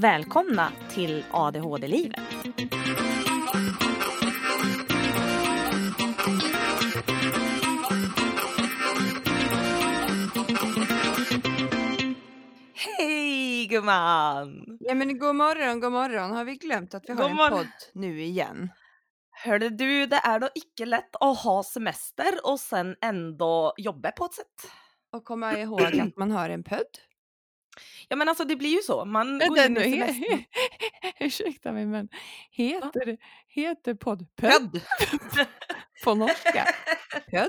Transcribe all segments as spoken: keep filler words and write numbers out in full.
Välkomna till A D H D-livet. Hej gumman! Ja men god morgon, god morgon. Har vi glömt att vi har God en morgon. podd nu igen? Hörde du, det är då inte lätt att ha semester och sen ändå jobba på ett sätt. Och komma ihåg att man har en podd. Ja men alltså det blir ju så, man Ja, går den in i he- semester. Ursäkta mig men heter, heter podd podd Pödd! på norska? Podd?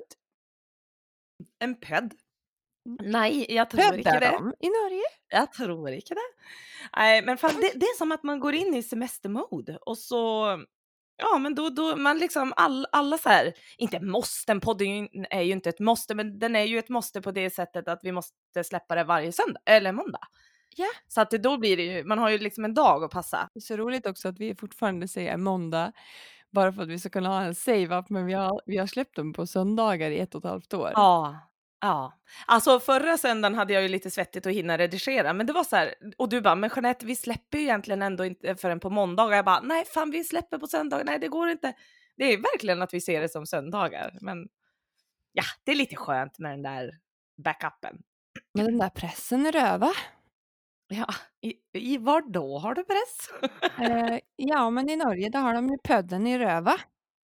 En pödd? Nej, jag tror inte Poddar det. de i Norge? Jag tror inte det. Nej, men fan, det, det är som att man går in i semestermode och så, ja men då, då man liksom all, alla så här, inte måste, en podd är ju, är ju inte ett måste, men den är ju ett måste på det sättet att vi måste släppa det varje söndag, eller måndag. Ja. Så att det, då blir det ju, man har ju liksom en dag att passa. Det är så roligt också att vi fortfarande säger måndag bara för att vi ska kunna ha en save-up, men vi har, vi har släppt dem på söndagar i ett och ett halvt år. Ja. Ja, alltså förra söndagen hade jag ju lite svettigt att hinna redigera, men det var så här, och du bara, men Jeanette, vi släpper ju egentligen ändå inte förrän på måndag. Och jag bara, nej fan vi släpper på söndag, nej det går inte. Det är verkligen att vi ser det som söndagar, men ja, det är lite skönt med den där backupen. Men den där pressen är röva. Ja, i, i var då har du press? Eh, ja, men i Norge då har de ju podden i röva.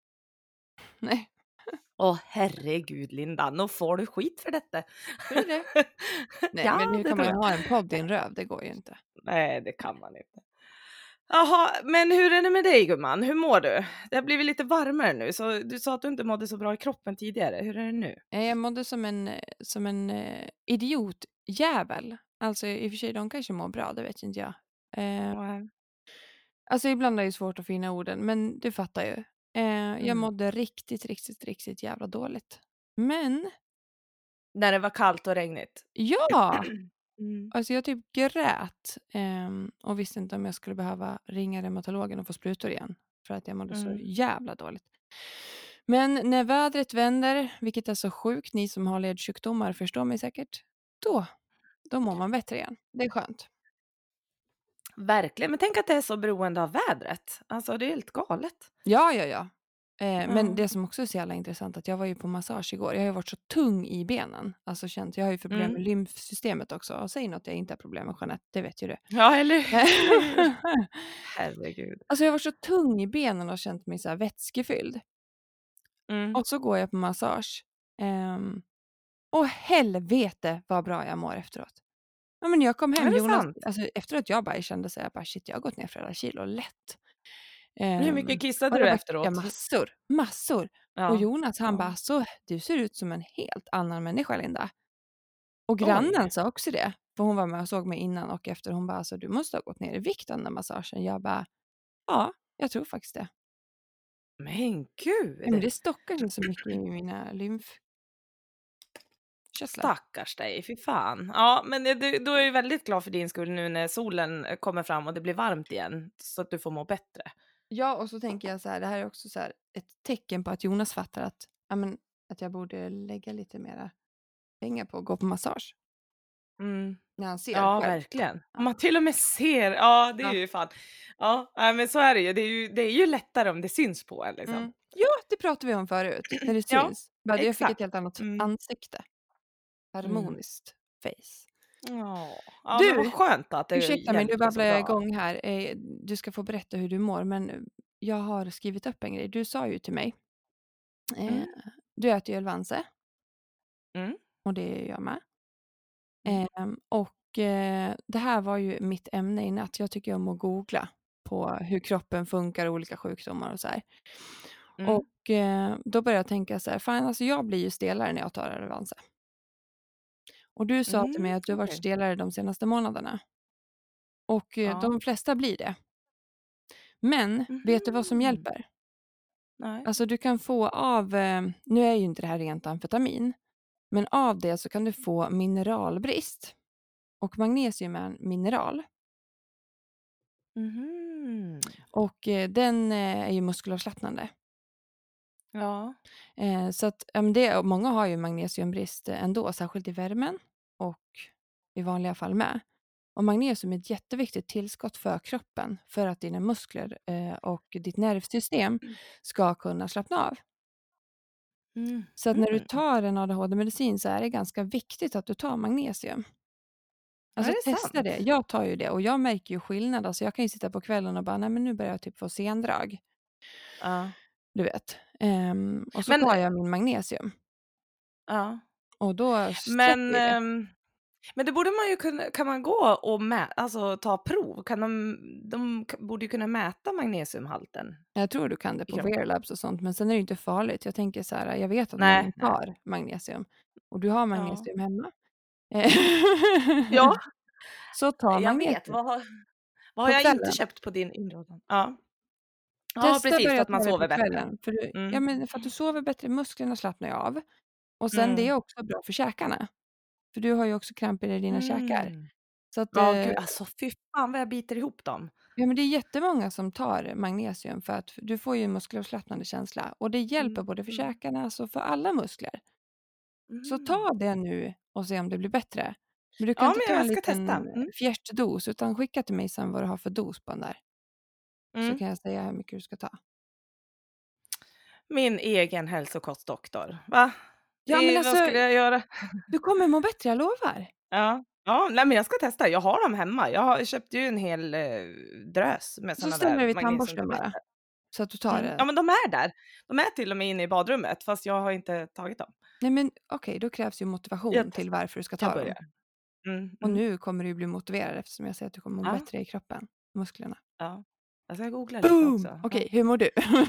Nej. Åh herregud Linda, nu får du skit för detta. Tror du det? Nej, Ja, men hur det kan tror man jag. ha en podd i en röv? Det går ju inte. Nej, det kan man inte. Jaha, men hur är det med dig gumman? Hur mår du? Det har blivit lite varmare nu, så du sa att du inte mådde så bra i kroppen tidigare. Hur är det nu? Eh, Jag mådde som en, eh, som en eh, idiotjävel. Alltså i och för sig, de kanske mår bra, det vet inte jag. Eh, Nej. alltså ibland är det svårt att finna orden, men du fattar ju. Eh, jag Mm. mådde riktigt, riktigt, riktigt jävla dåligt. Men, När det var kallt och regnigt. ja! Mm. Alltså jag typ grät eh, och visste inte om jag skulle behöva ringa reumatologen och få sprutor igen. För att jag mådde så Mm. jävla dåligt. Men när vädret vänder, vilket är så sjukt, ni som har ledsjukdomar förstår mig säkert, då, då mår man bättre igen. Det är skönt. Verkligen, men tänk att det är så beroende av vädret. Alltså det är helt galet. Ja, ja, ja. Eh, Ja. Men det som också är så jävla intressant att jag var ju på massage igår. Jag har ju varit så tung i benen. Alltså känt, jag har ju problem Mm. med lymfsystemet också. Och säg något jag inte har problem med, Jeanette, det vet ju du. Ja, eller herregud. Alltså jag har varit så tung i benen och känt mig så här vätskefylld. Mm. Och så går jag på massage. Um, och helvete vad bra jag mår efteråt. Ja, men jag kom hem, Är det Jonas, sant? alltså efteråt jag bara kände så här, bara shit, jag har gått ner flera kilo lätt. Hur Um, mycket kissade och du det var, efteråt? ja, massor, massor. Ja. Och Jonas han Ja. bara, så du ser ut som en helt annan människa, Linda. Och Oj. grannen sa också det, för hon var med och såg mig innan och efter. Hon bara, alltså du måste ha gått ner i vikt av den där massagen. Jag bara, ja, jag tror faktiskt det. Men gud. Ja, men det stockar sig så mycket i mina lymf. Stackars dig, fy fan. Ja, men du, du är ju väldigt glad för din skull nu när solen kommer fram och det blir varmt igen, så att du får må bättre. Ja, och så tänker jag så här, det här är också så här ett tecken på att Jonas fattar att, ja, men, att jag borde lägga lite mera pengar på att gå på massage. Mm. När han ser Ja, själv. verkligen. Ja. Om man till och med ser, ja det är Ja. ju fan. Ja, nej, men så är det ju. Det är ju, det är ju lättare om det syns på en liksom. Mm. Ja, det pratade vi om förut, när det Ja, syns. Bara, jag fick exakt. ett helt annat Mm. ansikte. Harmoniskt face. Ja, ja Du, men vad skönt att det ursäkta mig, nu hjälpte så babblar jag bra. igång här. Eh, Du ska få berätta hur du mår, men jag har skrivit upp en grej. Du sa ju till mig, eh, Mm. du äter ju Elvanse, Mm. och det gör jag med. Mm. Ehm, och eh, det här var ju mitt ämne i natt. Jag tycker om att googla på hur kroppen funkar och olika sjukdomar och så här. Mm. Och eh, då började jag tänka så här, fan alltså jag blir ju stelare när jag tar Elvanse. Och du sa till mig Mm. att du har varit Okej. stelare de senaste månaderna. Och eh, Ja. de flesta blir det. Men vet du vad som Mhm. hjälper? Nej. Alltså du kan få av, eh, nu är ju inte det här rent amfetamin, men av det så kan du få mineralbrist. Och magnesium är en mineral. Mhm. Och eh, den eh, är ju muskelavslappnande. Ja. Eh, så att ja, men det, många har ju magnesiumbrist eh, ändå, särskilt i värmen och i vanliga fall med. Och magnesium är ett jätteviktigt tillskott för kroppen för att dina muskler eh, och ditt nervsystem ska kunna slappna av. Mm. Så att när du Mm. tar en A D H D-medicin så är det ganska viktigt att du tar magnesium. Är Alltså det testa det. sant? Jag tar ju det och jag märker ju skillnad. Alltså jag kan ju sitta på kvällen och bara, nej men nu börjar jag typ få sendrag. Ja. Du vet. Ehm, och så Men, tar jag min magnesium. ja. Och då släpper Men, ju det. ehm, men det borde man ju kunna, kan man gå och mä, alltså ta prov? Kan de, de k- borde ju kunna mäta magnesiumhalten Jag tror du kan det i på kroppen. Wearlabs och sånt. Men sen är det inte farligt. Jag tänker så här, jag vet att många Nej, nej. tar magnesium. Och du har Ja. magnesium hemma. Ja, Så ta jag vet. magnesium. Vad har, vad har På jag inte kvällen. köpt på din inrådan? Ja. Ja, Testa precis, för börja att man ta det på sover bättre. kvällen. För du, ja, Mm. men för att du sover bättre, musklerna slappnar ju av. Och sen det Mm. är också bra för käkarna. För du har ju också kramper i dina käkar. Mm. Så att, Ja, eh, gud, alltså fy fan vad jag biter ihop dem. ja, men det är jättemånga som tar magnesium för att du får ju en muskelavslappnande känsla. Och det hjälper Mm. både för Mm. käkarna, alltså för alla muskler. Så Mm. ta det nu och se om det blir bättre. Men du kan Ja, inte men ta en jag ska testa. liten Mm. fjärtdos utan skicka till mig sen vad du har för dos på den där. Så Mm. kan jag säga hur mycket du ska ta. Min egen hälsokostdoktor, va? Ja, men I, vad alltså, skulle jag göra? du kommer må bättre, jag lovar. Ja, ja, nej, men jag ska testa. Jag har dem hemma. Jag har köpt ju en hel eh, drös med Så såna ställer där du vid tandborsten bara. magnesiumtabletter. Så att du tar Mm. Ja, det. men de är där. De är till och med inne i badrummet, fast jag har inte tagit dem. Nej men okej, då krävs ju Jag motivation till testar. varför du ska Jag ta dem. börjar. Mm, Och mm. nu kommer du ju bli motiverad eftersom jag säger att du kommer må Ja, bättre i kroppen. Musklerna. ja. Jag ska googla lite Boom! också. Okej, Ja. hur mår du?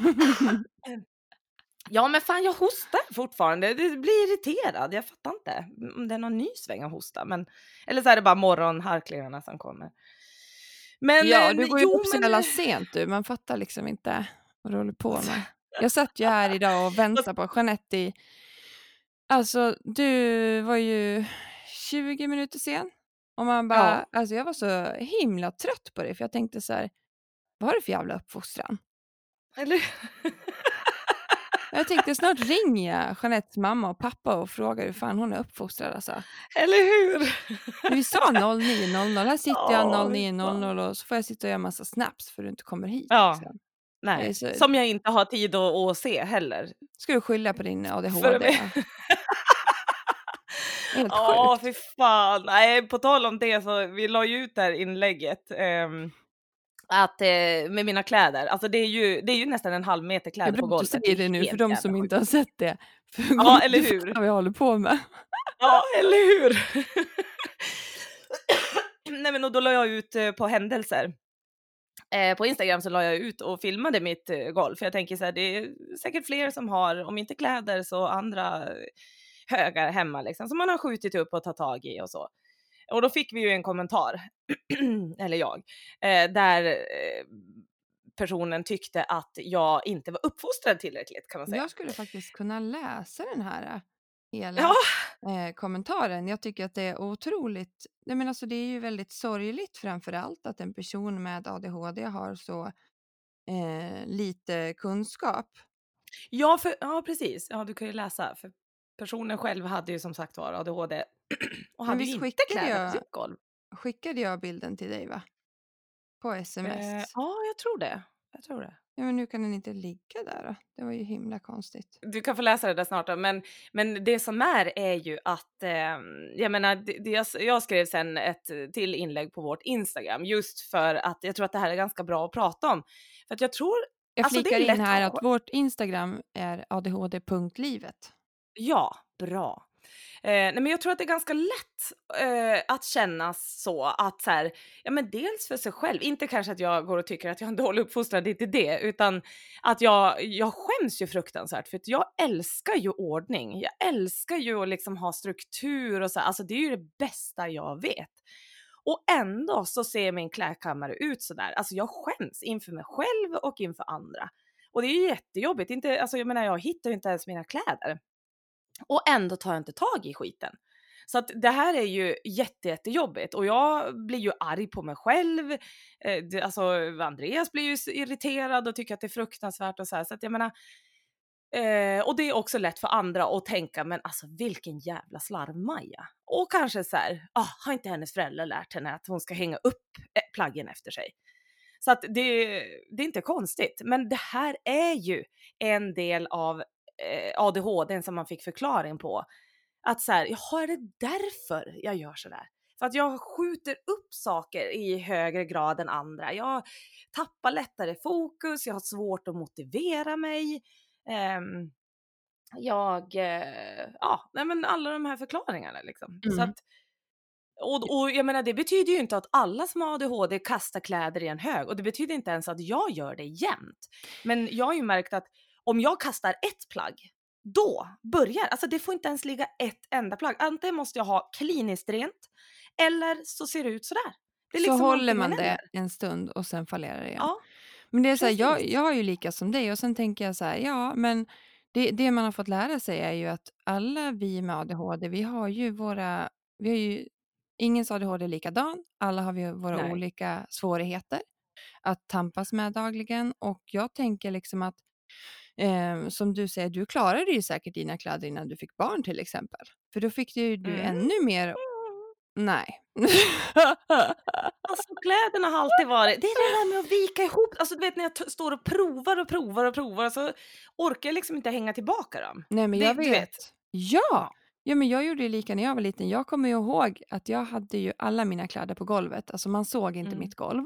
Ja, men fan, jag hostar fortfarande. Det blir irriterad. Jag fattar inte om det är någon ny sväng av hosta. Men, eller så är det bara morgonharklingarna som kommer. Men, Ja, eh, du går ju upp jo, så men... jävla eh, sent du. Man fattar liksom inte vad du håller på med. Jag satt ju här idag och Fast, väntade på Jeanette i... Alltså, du var ju tjugo minuter sen. Och man bara... ja, Alltså jag var så himla trött på det. För jag tänkte så här, vad har du för jävla uppfostran? eller Jag tänkte snart ringer jag Jeanettes mamma och pappa och frågar hur fan hon är uppfostrad alltså. eller hur? Men vi sa noll nio noll noll, här sitter jag Ja, noll fy nio noll fan. noll och så får jag sitta och göra massa snaps för att du inte kommer hit. Ja, Liksom. Jag är nej. så, Som jag inte har tid att, att se heller. ska du skylla på din För A D H D? mig. Ja. Helt Ja, sjukt. fy fan. Nej, på tal om det så vi la ju ut det här inlägget. ehm, att eh, med mina kläder, alltså det är ju, det är ju nästan en halv meter Det är kläder bra på att du golvet. Det säger det är nu för helt de jävla som sjukt. inte har sett det. För de Ja, kommer eller inte hur? fatta vad jag håller på med. Ja, eller hur? Nej, men och då la jag ut eh, på händelser. Eh, på Instagram så la jag ut och filmade mitt eh, golv. För jag tänker så här, det är säkert fler som har, om inte kläder så andra eh, högar hemma liksom. Som man har skjutit upp och tagit tag i och så. Och då fick vi ju en kommentar, eller jag, eh, där eh, personen tyckte att jag inte var uppfostrad tillräckligt kan man säga. Jag skulle faktiskt kunna läsa den här äh, hela Ja, eh, kommentaren. Jag tycker att det är otroligt, nej men alltså det är ju väldigt sorgligt framför allt att en person med A D H D har så eh, lite kunskap. ja, för, ja, precis. Ja, du kan ju läsa. För personen själv hade ju som sagt var A D H D och Men hade ju visst inte skickade kläder på jag, sitt golv. skickade jag bilden till dig va? På sms. Eh, ja, jag tror det. Jag tror det. Ja, men nu kan den inte ligga där då. Det var ju himla konstigt. Du kan få läsa det där snart då, men, men det som är är ju att, eh, jag menar, det, det, jag, jag skrev sen ett till inlägg på vårt Instagram just för att jag tror att det här är ganska bra att prata om. För att jag tror, Jag alltså det flikar är in lätt, här sj- att vårt Instagram är A D H D punkt livet. ja, bra. Eh, nej, men jag tror att det är ganska lätt eh, att känna så att så här, ja men dels för sig själv, inte kanske att jag går och tycker att jag har en dålig uppfostran, det är inte det, utan att jag, jag skäms ju fruktansvärt för att jag älskar ju ordning, jag älskar ju att liksom ha struktur och så, alltså det är ju det bästa jag vet. Och ändå så ser min klädkammare ut så där, alltså jag skäms inför mig själv och inför andra. Och det är ju jättejobbigt, inte, alltså jag menar jag hittar ju inte ens mina kläder. Och ändå tar jag inte tag i skiten. Så att det här är ju jätte, jättejobbigt och jag blir ju arg på mig själv. Eh, det, alltså Andreas blir ju så irriterad och tycker att det är fruktansvärt och så här. Så att jag menar, Eh, och det är också lätt för andra att tänka, men alltså vilken jävla slarvmaja. Och kanske så här, ah, har inte hennes föräldrar lärt henne att hon ska hänga upp eh, plaggen efter sig? Så att det, det är inte konstigt. Men det här är ju en del av eh, A D H D som man fick förklaring på. Att så här, jaha, är det därför jag gör så där? För att jag skjuter upp saker i högre grad än andra. Jag tappar lättare fokus, jag har svårt att motivera mig. Ehm, jag, eh, ja, nej men alla de här förklaringarna liksom. Så Mm. att, och, och jag menar, det betyder ju inte att alla som har A D H D kastar kläder i en hög, och det betyder inte ens att jag gör det jämt. Men jag har ju märkt att om jag kastar ett plagg, då börjar, alltså det får inte ens ligga ett enda plagg. Antingen måste jag ha kliniskt rent, eller så ser det ut sådär. Det är Så liksom håller antingen man det eller. en stund och sen fallerar det igen. Ja, Men det är så här, jag, precis. jag har ju lika som dig och sen tänker jag så här, ja men det, det man har fått lära sig är ju att alla vi med A D H D, vi har ju våra, vi har ju, ingens A D H D är likadan, alla har vi våra Nej. olika svårigheter att tampas med dagligen, och jag tänker liksom att eh, som du säger, du klarade ju säkert dina kläder innan du fick barn till exempel, för då fick ju du Mm. ännu mer, nej. Alltså kläderna har alltid varit, det är det där med att vika ihop, alltså du vet när jag t- står och provar och provar och provar, så orkar jag liksom inte hänga tillbaka dem. Nej, men Det, jag du vet. vet. Ja! Ja. Ja, men jag gjorde ju lika när jag var liten. Jag kommer ju ihåg att jag hade ju alla mina kläder på golvet. Alltså man såg inte Mm. mitt golv.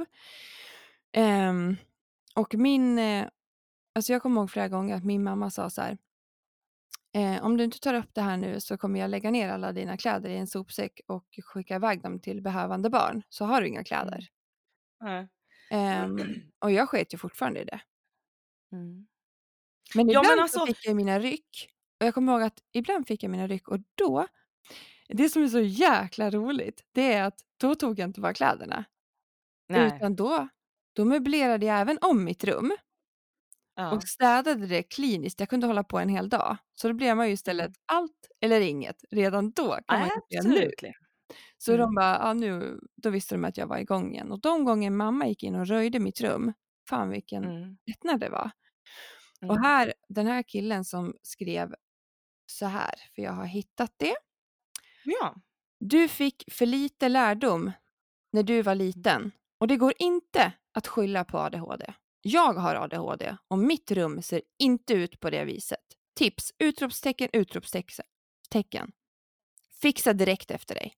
Ehm, och min, eh, alltså jag kommer ihåg flera gånger att min mamma sa så här: eh, om du inte tar upp det här nu så kommer jag lägga ner alla dina kläder i en sopsäck och skicka iväg dem till behövande barn. Så har du inga kläder. Mm. Nej. Ehm, och jag sket ju fortfarande i det. Mm. Men Ja men ibland så alltså, fick jag mina ryck. Och jag kommer ihåg att ibland fick jag mina ryck och då, det som är så jäkla roligt, det är att då tog jag inte bara kläderna. nej. Utan då, då möblerade jag även om mitt rum och Ja. städade det kliniskt. Jag kunde hålla på en hel dag. Så då blev man ju istället Mm. allt eller inget. Redan då kan man ju säga nu. Absolutely. Så de Mm. bara, ja, nu, då visste de att jag var igång igen. Och de gånger mamma gick in och röjde mitt rum, fan vilken Mm. lättnad det var. Och Mm. här, den här killen som skrev så här, för jag har hittat det. Ja. Du fick för lite lärdom när du var liten och det går inte att skylla på A D H D. Jag har A D H D och mitt rum ser inte ut på det viset. Tips, utropstecken, utropstecken. Fixa direkt efter dig.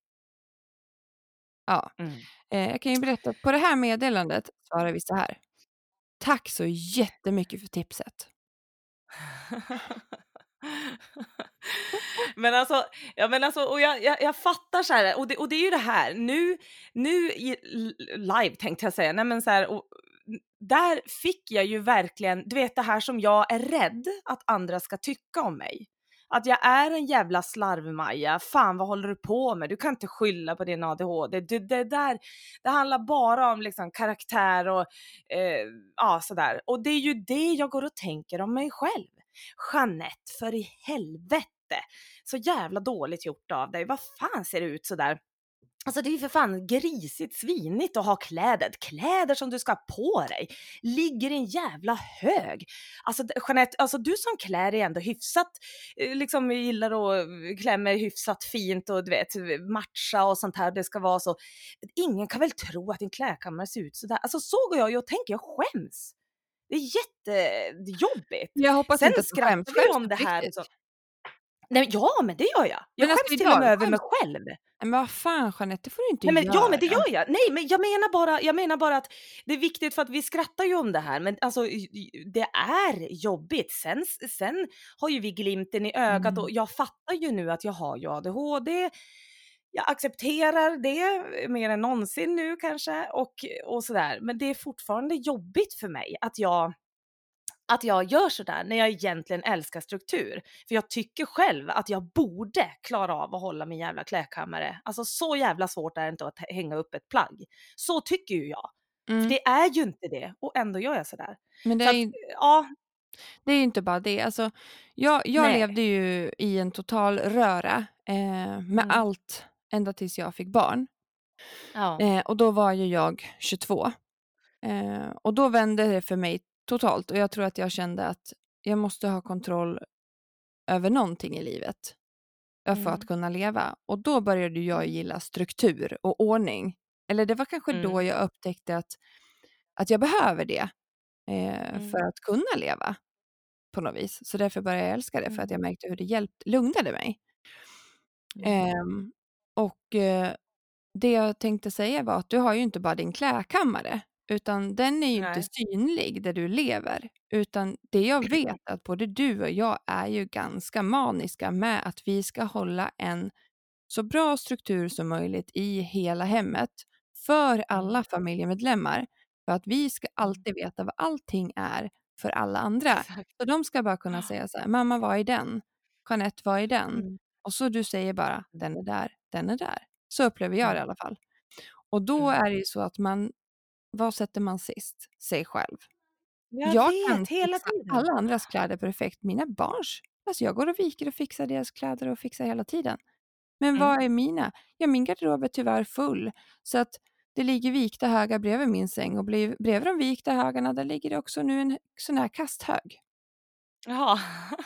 Ja, Mm. eh, jag kan ju berätta, på det här meddelandet svarar vi så här. Tack så jättemycket för tipset. Men alltså, ja men alltså, och jag, jag, jag fattar så här, och det, och det är ju det här, nu, nu i l- live tänkte jag säga, nej men så här, och, n- där fick jag ju verkligen, du vet det här som jag är rädd att andra ska tycka om mig. Att jag är en jävla slarvmaja, fan vad håller du på med? Du kan inte skylla på din A D H D. Det, det där, det handlar bara om liksom karaktär och eh, ja sådär. Och det är ju det jag går och tänker om mig själv. Jeanette, för i helvete. Så jävla dåligt gjort av dig. Vad fan ser det ut så där? Alltså det är ju för fan grisigt svinigt att ha kläder. Kläder som du ska ha på dig ligger i en jävla hög. Alltså d- Jeanette, alltså du som klär dig ändå hyfsat, eh, liksom gillar att klä mig hyfsat fint och du vet matcha och sånt här. Det ska vara så. Ingen kan väl tro att din klädkammare ser ut så där. Alltså så går jag ju och tänker, jag skäms. Det är jättejobbigt. Jag hoppas Sen inte att du skäms. skrattar vi Skäms om du det på här. riktigt? Så. Nej, ja, men det gör jag. Jag Men alltså skäms till och idag, med över mig skäms själv. men vad fan Jeanette, det får du inte Nej, men, göra. ja, men det gör jag. Nej, men jag menar bara, jag menar bara att det är viktigt för att vi skrattar ju om det här, men alltså y- y- det är jobbigt. Sen, sen har ju vi glimten i ögat Mm. och jag fattar ju nu att jag har ju A D H D. Jag accepterar det mer än någonsin nu kanske och, och sådär. Men det är fortfarande jobbigt för mig att jag att jag gör sådär när jag egentligen älskar struktur. För jag tycker själv att jag borde klara av att hålla min jävla klädkammare. Alltså så jävla svårt är det inte att hänga upp ett plagg. Så tycker ju jag. För Mm. det är ju inte det och ändå gör jag sådär. Men det Så är att, ju ja, det är ju inte bara det. Alltså, jag jag nej. levde ju i en total röra eh, med Mm. allt ända tills jag fick barn. Ja. Eh, och då var ju jag tjugotvå. Eh, och då vände det för mig totalt. Och jag tror att jag kände att jag måste ha kontroll över någonting i livet för att Mm. kunna leva. Och då började jag gilla struktur och ordning. Eller det var kanske Mm. då jag upptäckte att, att jag behöver det eh, Mm. för att kunna leva på något vis. Så därför började jag älska det, för att jag Mm. märkte hur det hjälpt, lugnade mig. Mm. Ehm, och eh, det jag tänkte säga var att du har ju inte bara din klädkammare, utan den är ju inte Nej. synlig där du lever. Utan det jag vet är att både du och jag är ju ganska maniska med att vi ska hålla en så bra struktur som möjligt i hela hemmet för alla Mm. familjemedlemmar. För att vi ska alltid veta vad allting är för alla andra. Exakt. Så de ska bara kunna säga så här: mamma, vad är den? Jeanette, vad är den? Mm. Och så du säger bara, den är där, den är där. Så upplever jag det i Mm. alla fall. Och då Mm. är det ju så att man, vad sätter man sist? Sig själv. Jag Jag kan vet, hela fixa tiden. alla andras kläder perfekt. Mina barns, alltså jag går och viker och fixar deras kläder och fixar hela tiden. Men Mm. vad är mina? Ja, min garderob är tyvärr full. Så att det ligger vikta högar bredvid min säng. Och brev, bredvid de vikta högarna, där ligger det också nu en sån här kasthög. Jaha.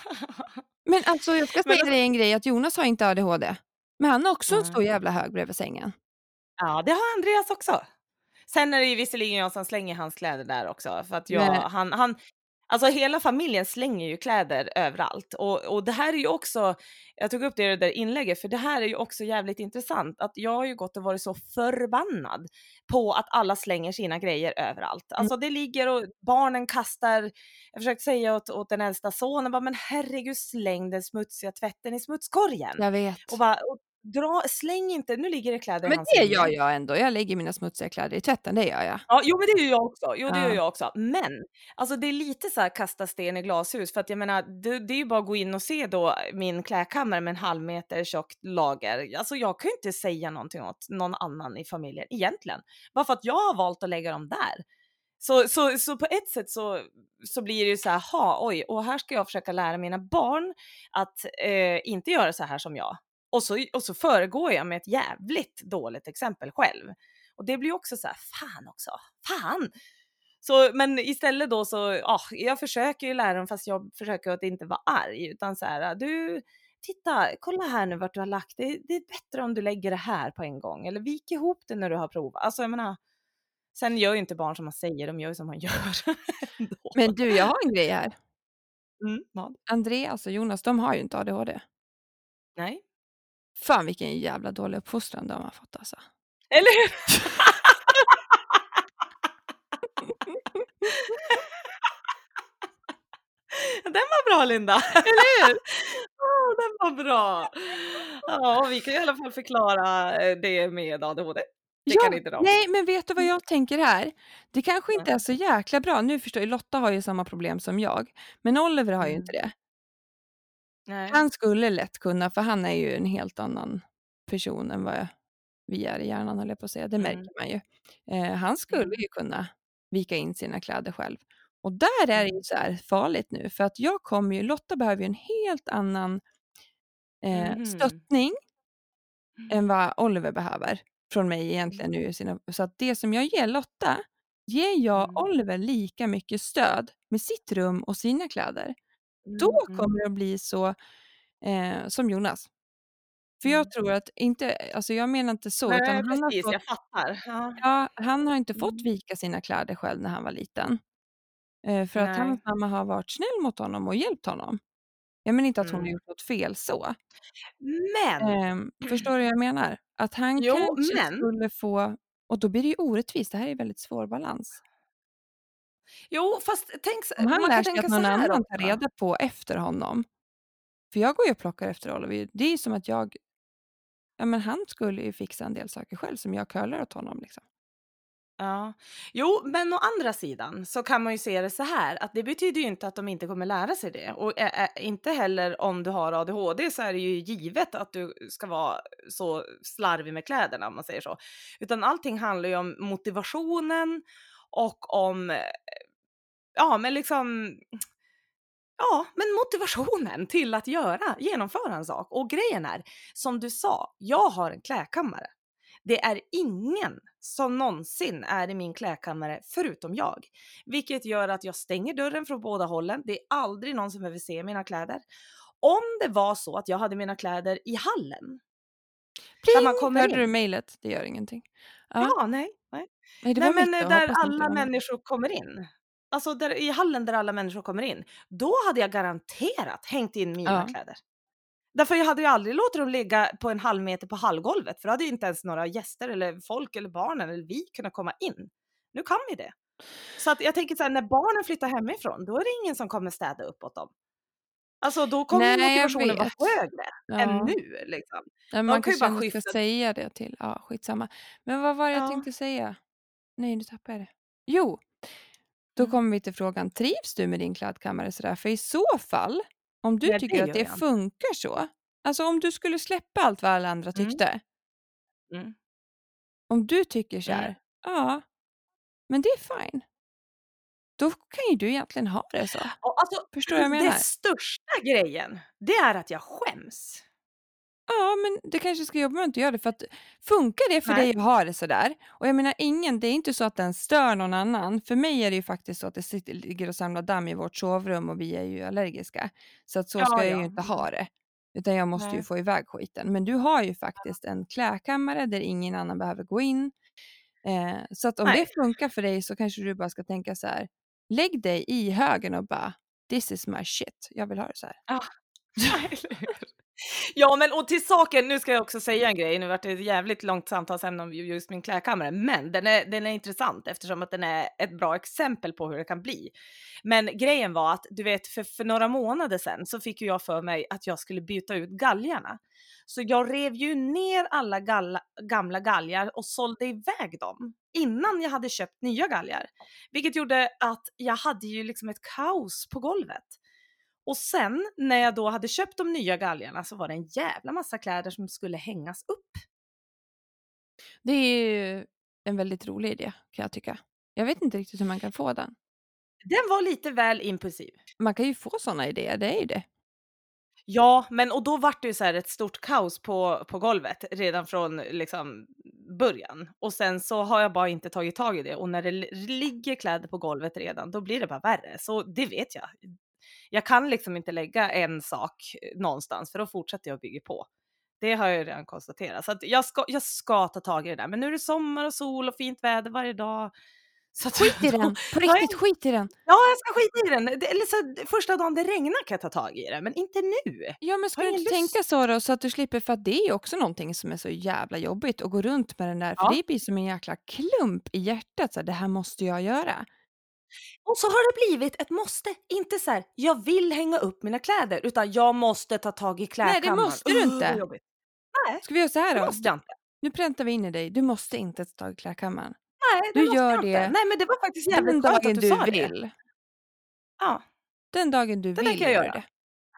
Men alltså jag ska Men säga alltså, dig en grej, att Jonas har inte A D H D. Men han har också en nej. stor jävla hög bredvid sängen. Ja, det har Andreas också. Sen är det ju visserligen jag som slänger hans kläder där också. För att jag, Men han, han, alltså hela familjen slänger ju kläder överallt. Och, och det här är ju också, jag tog upp det i det där inlägget, för det här är ju också jävligt intressant. Att jag har ju gått och varit så förbannad på att alla slänger sina grejer överallt. mm, Alltså det ligger och barnen kastar, jag försökte säga åt, åt den äldsta sonen, bara, men herregud, släng den smutsiga tvätten i smutskorgen. jag vet. Och bara, och dra, släng inte, nu ligger det kläder i Men hans det linje. gör jag ändå. Jag lägger mina smutsiga kläder i tvätten, det gör jag. Ja, jo men det gör jag också. Jo, det gör Ja. jag också. Men alltså det är lite så här kasta sten i glashus, för att jag menar, det, det är ju bara att gå in och se då min klädkammare med en halv meter tjockt lager. Alltså jag kan ju inte säga någonting åt någon annan i familjen egentligen. Bara för att jag har valt att lägga dem där. Så, så, så på ett sätt så, så blir det ju så här, ha, oj, och här ska jag försöka lära mina barn att eh, inte göra så här som jag. Och så, och så föregår jag med ett jävligt dåligt exempel själv. Och det blir också så här, fan också, fan. Så, men istället då så, ja, jag försöker ju lära dem, fast jag försöker att inte vara arg, utan så här, du, titta, kolla här nu vart du har lagt det. Det är bättre om du lägger det här på en gång, eller vik ihop det när du har provat. Alltså jag menar, sen gör ju inte barn som man säger, de gör ju som man gör. ändå. Men du, jag har en grej här. Mm, vad? Andreas och Jonas, de har ju inte A D H D. Nej. Fan vilken jävla dålig uppfostran de har fått alltså. Eller hur? Den var bra, Linda. Eller hur? Åh, den var bra. Ja, vi kan i alla fall förklara eh, det med A D H D. Det kan Ja, inte de. nej, men vet du vad jag tänker här? Det kanske inte Nej. är så jäkla bra. Nu förstår jag, Lotta har ju samma problem som jag. Men Oliver har ju Mm. inte det. Nej. Han skulle lätt kunna, för han är ju en helt annan person än vad vi är i hjärnan, höll jag på att säga. Det Mm. märker man ju. Eh, han skulle Mm. ju kunna vika in sina kläder själv. Och där är det ju Mm. så här farligt nu. För att jag kommer ju, Lotta behöver ju en helt annan eh, Mhm. stöttning än vad Oliver behöver från mig egentligen Mm. nu. i Sina, så att det som jag ger Lotta, ger jag Mm. Oliver lika mycket stöd med sitt rum och sina kläder. Då Mm. Mm. kommer det att bli så eh, som Jonas. För Mm. jag tror att inte, alltså jag menar inte så, utan Nej, han har precis, fått, jag fattar. Ja. ja, han har inte fått Mm. vika sina kläder själv när han var liten. Eh, för att Nej. hans mamma har varit snäll mot honom och hjälpt honom. Jag menar inte att hon har Mm. gjort något fel så. Men, Ehm, förstår du vad jag menar? Att han jo, kanske men, skulle få, och då blir det ju orättvist. Det här är väldigt svår balans. jo, fast tänk, s- Om han man lär kan sig tänka att så någon här annan också. tar reda på efter honom. För jag går ju och plockar efter Oliver. Det är ju som att jag, ja men han skulle ju fixa en del saker själv som jag curlar åt honom liksom. Ja, jo, men å andra sidan så kan man ju se det så här, att det betyder ju inte att de inte kommer lära sig det. Och ä, ä, inte heller om du har A D H D, så är det ju givet att du ska vara så slarvig med kläderna, om man säger så. Utan allting handlar ju om motivationen och om, eh, ja men liksom, ja men motivationen till att göra, genomföra en sak. Och grejen är, som du sa, jag har en klädkammare. Det är ingen som någonsin är i min klädkammare förutom jag. Vilket gör att jag stänger dörren från båda hållen. Det är aldrig någon som behöver se mina kläder. Om det var så att jag hade mina kläder i hallen. Där man Pling! kommer Hörde du in. mejlet? Det gör ingenting. Ja. Ja, nej. Nej, Nej, det nej var men mitt eh, då. där Hoppas inte det alla var mitt. människor kommer in. Alltså där, i hallen där alla människor kommer in. Då hade jag garanterat hängt in mina Ja. kläder. Därför jag hade ju aldrig låtit dem ligga på en halv meter på hallgolvet. För då hade ju inte ens några gäster eller folk eller barnen eller vi kunna komma in. Nu kan vi det. Så att jag tänker så här, när barnen flyttar hemifrån, då är det ingen som kommer städa upp åt dem. Alltså då kommer ju Nej, jag motivationen vara vet. högre än Ja. nu liksom. Nej, De man kan ju kanske bara ändå ska skifta. säga det till. Ja, skitsamma. Men vad var det jag Ja. tänkte säga? Nej, nu tappade jag det. Jo, då Mm. kommer vi till frågan. Trivs du med din klädkammare sådär? För i så fall, om du Ja, det tycker att gör det jag. funkar så. Alltså om du skulle släppa allt vad alla andra Mm. tyckte. Mm. Om du tycker så här. Mm. Ja, men det är fine. Då kan ju du egentligen ha det så. Och alltså, Förstår vad jag det menar? största grejen, det är att jag skäms. Ja, men det kanske ska jobba med att inte göra det. För att funkar det för Nej. dig att ha det sådär? Och jag menar, ingen, det är inte så att den stör någon annan. För mig är det ju faktiskt så att det sitter, ligger och samlar damm i vårt sovrum och vi är ju allergiska. Så att så Ja, ska jag ja. ju inte ha det. Utan jag måste ju Nej. få iväg skiten. Men du har ju faktiskt en klädkammare där ingen annan behöver gå in. Eh, så att om Nej. det funkar för dig så kanske du bara ska tänka så här. Lägg dig i högen och bara, this is my shit. Jag vill ha det så här. Ja. Eller hur? Ja, men och till saken, nu ska jag också säga en grej. Nu vart det ett jävligt långt samtalsämne om just min klädkammare, men den är, den är intressant eftersom att den är ett bra exempel på hur det kan bli. Men grejen var att, du vet, för, för några månader sedan så fick ju jag för mig att jag skulle byta ut galgarna. Så jag rev ju ner alla galla, gamla galgar och sålde iväg dem innan jag hade köpt nya galgar. Vilket gjorde att jag hade ju liksom ett kaos på golvet. Och sen när jag då hade köpt de nya galgarna så var det en jävla massa kläder som skulle hängas upp. Det är ju en väldigt rolig idé kan jag tycka. Jag vet inte riktigt hur man kan få den. Den var lite väl impulsiv. Man kan ju få såna idéer, det är ju det. Ja, men och då var det ju så här ett stort kaos på, på golvet redan från liksom början. Och sen så har jag bara inte tagit tag i det. Och när det ligger kläder på golvet redan, då blir det bara värre. Så det vet jag. Jag kan liksom inte lägga en sak någonstans för då fortsätter jag att bygga på. Det har jag redan konstaterat. Så att jag, ska, jag ska ta tag i det där. Men nu är det sommar och sol och fint väder varje dag. Så att, Skit i den! På riktigt, skit i den! Ja, jag ska skita i den. Det, eller så, första dagen det regnar kan jag ta tag i det. Men inte nu. Ja, men ska Har du ingen inte lust. tänka så då, så att du slipper, för att det är ju också någonting som är så jävla jobbigt att gå runt med den där, för Ja. det blir som en jäkla klump i hjärtat, så här, det här måste jag göra. Och så har det blivit ett måste. Inte så här, jag vill hänga upp mina kläder. Utan jag måste ta tag i klädkammaren. Nej, det måste du Uh, inte. vad jobbigt. Nej, Ska vi göra så här det då? måste jag inte. Nu präntar vi in i dig, du måste inte ta tag i klädkammaren. Nej, det Du måste gör jag inte. det Nej, men det var faktiskt Den jävligt skönt dagen att du, du sa det. vill. Ja, Den dagen du det vill tänker jag göra göra. det.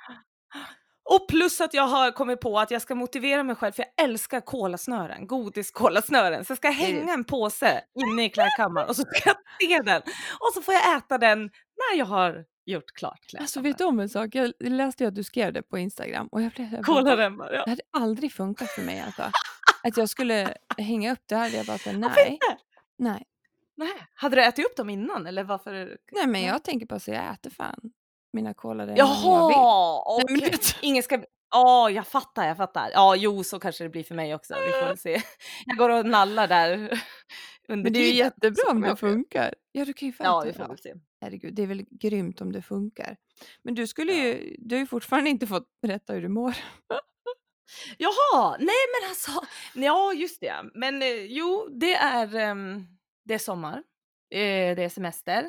Och plus att jag har kommit på att jag ska motivera mig själv, för jag älskar kolasnören, godis-kolasnören. Så jag ska hänga en påse inne i klädkammaren och så ska jag se den. Och så får jag äta den när jag har gjort klart klädkammaren. Alltså vet du om en sak? Jag läste ju att du skrev det på Instagram och jag blev jag bara, Kolaremmar, ja. det hade aldrig funkat för mig alltså. Att jag skulle hänga upp det här, jag bara, Varför nej. inte? Nej. Nej. Hade du ätit upp dem innan eller varför? Nej, men jag tänker på att jag äter fan mina kolare. Jaha, Nej, men du okej. vet. Ingen ska... Ja, jag fattar, jag fattar. Ja, jo, så kanske det blir för mig också. Vi får väl se. Jag går och nallar där under Men det är ju tiden. jättebra Så om kommer det jag- funkar. Ja, du kan ju fan Ja, äta- vi får väl se. Herregud, det är väl grymt om det funkar. Men du skulle ju, du har ju fortfarande inte fått berätta hur du mår. Jaha, nej men alltså, ja just det. Men eh, jo, det är, ehm, det är sommar, eh, det är semester.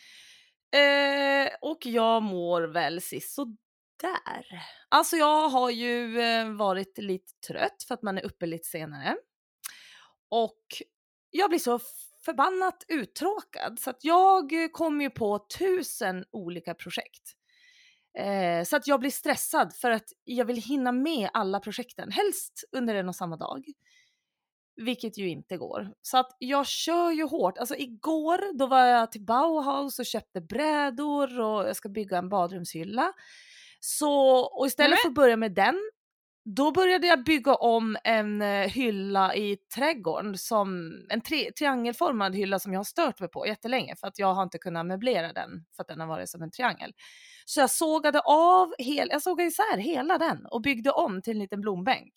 Eh, och jag mår väl sisådär. Alltså jag har ju eh, varit lite trött för att man är uppe lite senare. Och jag blir så förbannat uttråkad så att jag kommer ju på tusen olika projekt. Eh, så att jag blir stressad för att jag vill hinna med alla projekten, helst under en och samma dag. Vilket ju inte går. Så att jag kör ju hårt. Alltså igår då var jag till Bauhaus och köpte brädor och jag ska bygga en badrumshylla. Så, och istället Nej, men- för att börja med den då började jag bygga om en eh, hylla i trädgården, som en tri- triangelformad hylla som jag har stört mig på jättelänge för att jag har inte kunnat möblera den för att den har varit som en triangel. Så jag sågade av hel, jag sågade isär hela den och byggde om till en liten blombänk.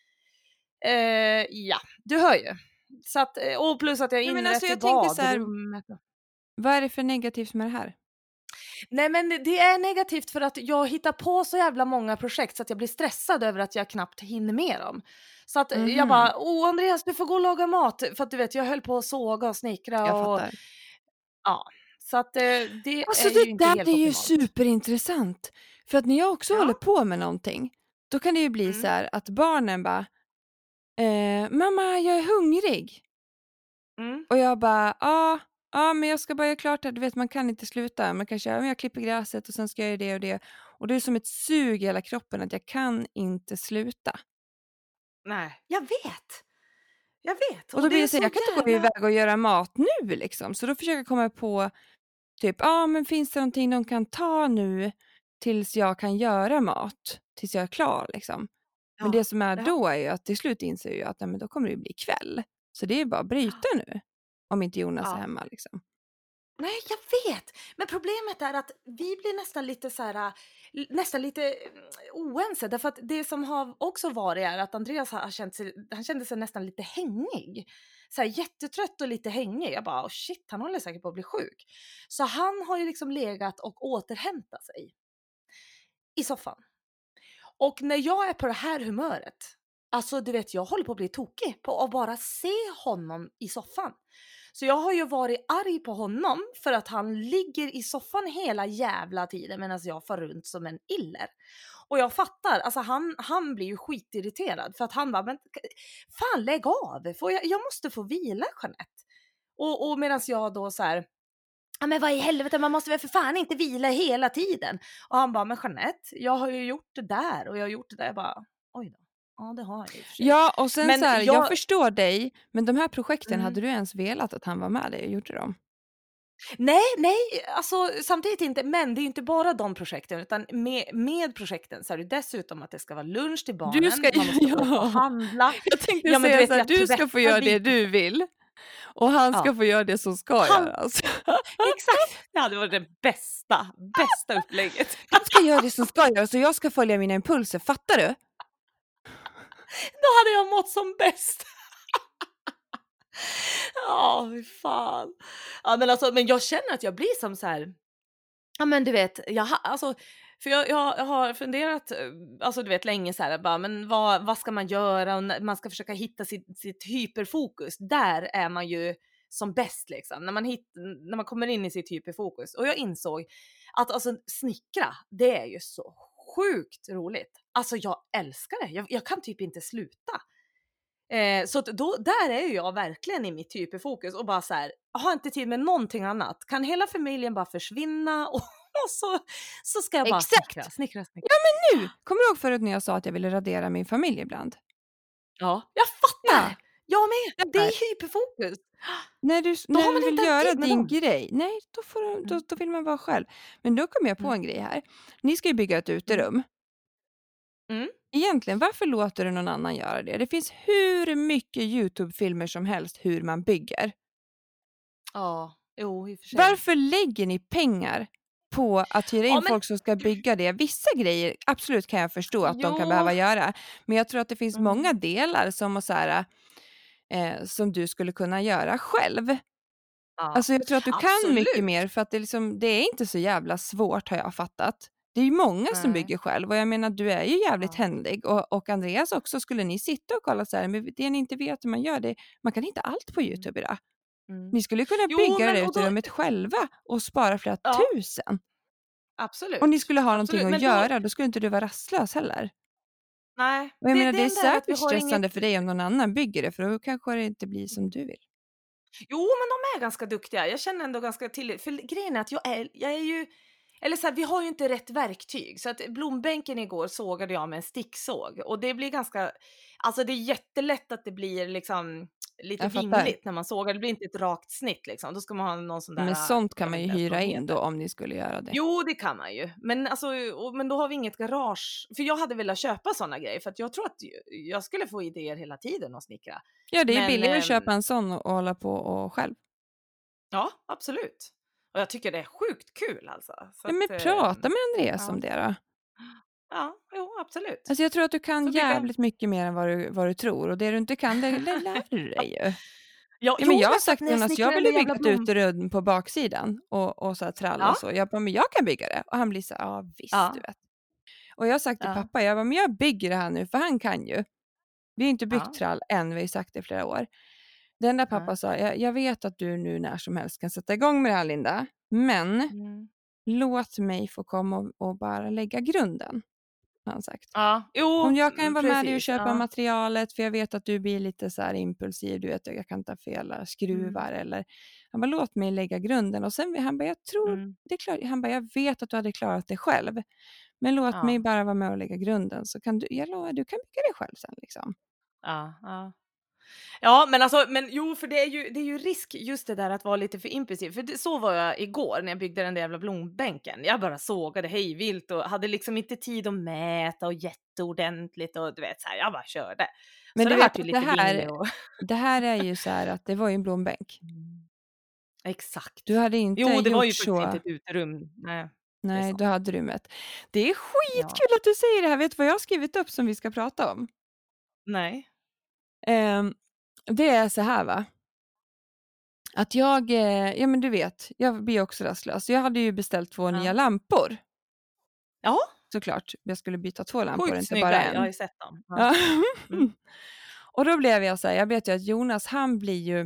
Eh, ja, du hör ju. Så att, eh, och plus att jag Nej, men alltså, inrättade jag tänker så här, badrummet. vad är det för negativt med det här? Nej, men det är negativt för att jag hittar på så jävla många projekt så att jag blir stressad över att jag knappt hinner med dem. Så att jag Mhm. bara, åh Andreas, du får gå och laga mat. För att du vet, jag höll på att såga och snickra Jag och fattar. ja. Så att eh, det Alltså är ju det inte där helt är ju optimalt. superintressant. För att när jag också Ja. håller på med någonting, då kan det ju bli Mm. så här att barnen bara, eh, mamma jag är hungrig. Mm. Och jag bara, ja, ja men jag ska bara göra klart det. Du vet, man kan inte sluta. Man kanske, ja, men jag klipper gräset och sen ska jag göra det och det. Och det är som ett sug i hela kroppen att jag kan inte sluta. Nej, jag vet. Jag vet. Och då det blir är det så, så jag kan inte gå jävla... iväg och göra mat nu liksom. Så då försöker jag komma på, typ, ja men finns det någonting de kan ta nu tills jag kan göra mat? Tills jag är klar liksom. Men Ja, det som är ja. då är ju att till slut inser jag ju att nej, men då kommer det bli kväll. Så det är bara att bryta nu. Om inte Jonas Ja. är hemma liksom. Nej, jag vet. Men problemet är att vi blir nästan lite så här, äh, l- nästan lite mm, oense. Därför att det som har också varit är att Andreas har har känt sig, han kände sig nästan lite hängig. Så här jättetrött och lite hängig. Jag bara, oh shit, han håller säkert på att bli sjuk. Så han har ju liksom legat och återhämtat sig i soffan. Och när jag är på det här humöret, alltså du vet, jag håller på att bli tokig på att bara se honom i soffan. Så jag har ju varit arg på honom för att han ligger i soffan hela jävla tiden medan jag far runt som en iller. Och jag fattar, alltså han, han blir ju skitirriterad för att han bara, men fan lägg av, får jag, jag måste få vila Jeanette. Och, och medan jag då så här, ja men vad i helvete, man måste väl för fan inte vila hela tiden. Och han bara, men Jeanette, jag har ju gjort det där och jag har gjort det där. Jag bara, oj då. Ja, det har jag i och för sig. Ja, och sen Men så här, jag... jag- förstår dig, men de här projekten, Mm. hade du ens velat att han var med dig och gjorde dem? Nej, nej, alltså samtidigt inte, men det är ju inte bara de projekten, utan med, med projekten så är det dessutom att det ska vara lunch till barnen, Du ska, man måste åka och ja. handla. Jag tänkte Ja, men du säga vet, så här, jag du ska få tvättar göra det vid- du vill. Och han ska Ja. få göra det som ska Han- göras. Exakt, det hade varit det bästa, bästa upplägget. Han ska göra det som ska göras och jag ska följa mina impulser, fattar du? Då hade jag mått som bäst. Ja, fy fan. Ja, men alltså, men jag känner att jag blir som så här. Ja, men du vet, jag ha, alltså, för jag, jag, jag har funderat, eh, alltså du vet länge så här, bara, men vad, vad ska man göra? Och när man ska försöka hitta sitt, sitt hyperfokus. Där är man ju som bäst liksom, när man, hit, när man kommer in i sitt hyperfokus. Och jag insåg att alltså snickra, det är ju så sjukt roligt. Alltså jag älskar det. Jag, jag kan typ inte sluta. Eh, så att då, där är ju jag verkligen i mitt hyperfokus och bara så här, har inte tid med någonting annat. Kan hela familjen bara försvinna och, och så, så ska jag bara Exakt. snickra, snickra, snickra. Ja, men nu! Kommer du ihåg förut när jag sa att jag ville radera min familj ibland? Ja, jag fattar! Ja. Jag med! Det Där. är hyperfokus. När du, Då har när man du vill inte haft göra tid med din dem. grej, nej, då, får du, då, Mm. då vill man vara själv. Men då kom jag på Mm. en grej här. Ni ska ju bygga ett uterum. Mm. Egentligen, varför låter du någon annan göra det? Det finns hur mycket YouTube-filmer som helst hur man bygger. Ja, jo i och för sig. Varför lägger ni pengar på att hyra in Ja, men- folk som ska bygga det? Vissa grejer, absolut kan jag förstå att de Jo. kan behöva göra. Men jag tror att det finns Mm. många delar som, så här, eh, som du skulle kunna göra själv. Ja. Alltså jag tror att du kan Absolut. mycket mer för att det, liksom, det är inte så jävla svårt har jag fattat. Det är ju många som Nej. bygger själv och jag menar du är ju jävligt Ja. händig och, och Andreas också, skulle ni sitta och kolla så här, men det ni inte vet hur man gör det, man kan hitta allt på YouTube idag. Mm. Ni skulle kunna Jo, bygga men det och då- uterummet själva och spara flera Ja. tusen. Absolut. Och ni skulle ha Absolut, någonting men att då- göra, då skulle inte du vara rastlös heller. Nej. Och jag menar det är enda att vi säkert har stressande inget- för dig om någon annan bygger det, för då kanske det inte blir som du vill. Jo, men de är ganska duktiga. Jag känner ändå ganska till. För grejen är att jag är, jag är ju... Eller så här, vi har ju inte rätt verktyg. Så att blombänken igår sågade jag med en sticksåg. Och det blir ganska... Alltså det är jättelätt att det blir liksom lite Jag fattar. vingligt när man sågar. Det blir inte ett rakt snitt liksom. Då ska man ha någon sån där, Men sånt kan jag man vet ju inte ens vad hyra de in då heter. om ni skulle göra det. Jo, det kan man ju. Men, alltså, och, men då har vi inget garage. För jag hade velat köpa såna grejer. För att jag tror att jag skulle få idéer hela tiden att snickra. Ja, det är Men, billigare att ehm, köpa en sån och, och hålla på och själv. Ja, absolut. Och jag tycker det är sjukt kul alltså. Så Ja, men att, ehm, prata med Andreas ja. om det då. Ja, jo, absolut. Alltså jag tror att du kan Så bygga- jävligt mycket mer än vad du, vad du tror. Och det du inte kan, det, det lär du dig ju. Ja, Ja, jo, men jag har för att sagt när jag Jonas, snickrar jag den vill där ju bygga jävla ett blom- uterum på baksidan och, och så här tralla Ja. och så. Jag bara, men jag kan bygga det. Och han blir så här, ja visst Ja. du vet. Och jag har sagt till Ja. pappa, jag bara, men jag bygger det här nu för han kan ju. Vi har inte byggt Ja. trall än, vi har sagt det i flera år. Den där pappa Ja. sa, jag, jag vet att du nu när som helst kan sätta igång med det här Linda. Men Mm. låt mig få komma och, och bara lägga grunden. Har han sagt. Ja, jo, Om jag kan vara med dig och precis, köpa ja. materialet, för jag vet att du blir lite så här impulsiv, du vet jag kan ta fel skruvar Mm. eller han bara låt mig lägga grunden och sen han bara jag tror Mm. det är klart, han bara jag vet att du hade klarat det själv. Men låt Ja. mig bara vara med och lägga grunden så kan du jag lovar du kan bygga det själv sen liksom. Ja, ja. Ja, men alltså, men jo, för det är ju, det är ju risk just det där att vara lite för impulsiv. För det, så var jag igår när jag byggde den där jävla blombänken. Jag bara sågade hej vilt och hade liksom inte tid att mäta och jätteordentligt och du vet så här, jag bara körde. Men så du det vet vart ju att lite det här vinglig och... det här är ju så här att det var ju en blombänk. Exakt. Du hade inte Jo, det gjort var ju så. faktiskt inte ett uterum. Nej. Nej, sant. då hade du mätt. Det är Ja. skitkul att du säger det här. Vet du vad jag har skrivit upp som vi ska prata om? Nej. Um, det är så här va. Att jag, eh, ja men du vet, jag blir också rastlös. Jag hade ju beställt två Ja. nya lampor. Ja, Såklart, jag skulle byta två lampor, sjukt inte snygga. bara Jag har en. ju sett dem. Ja. Ja. Mm. Och då blev jag så här, jag vet ju att Jonas, han blir ju,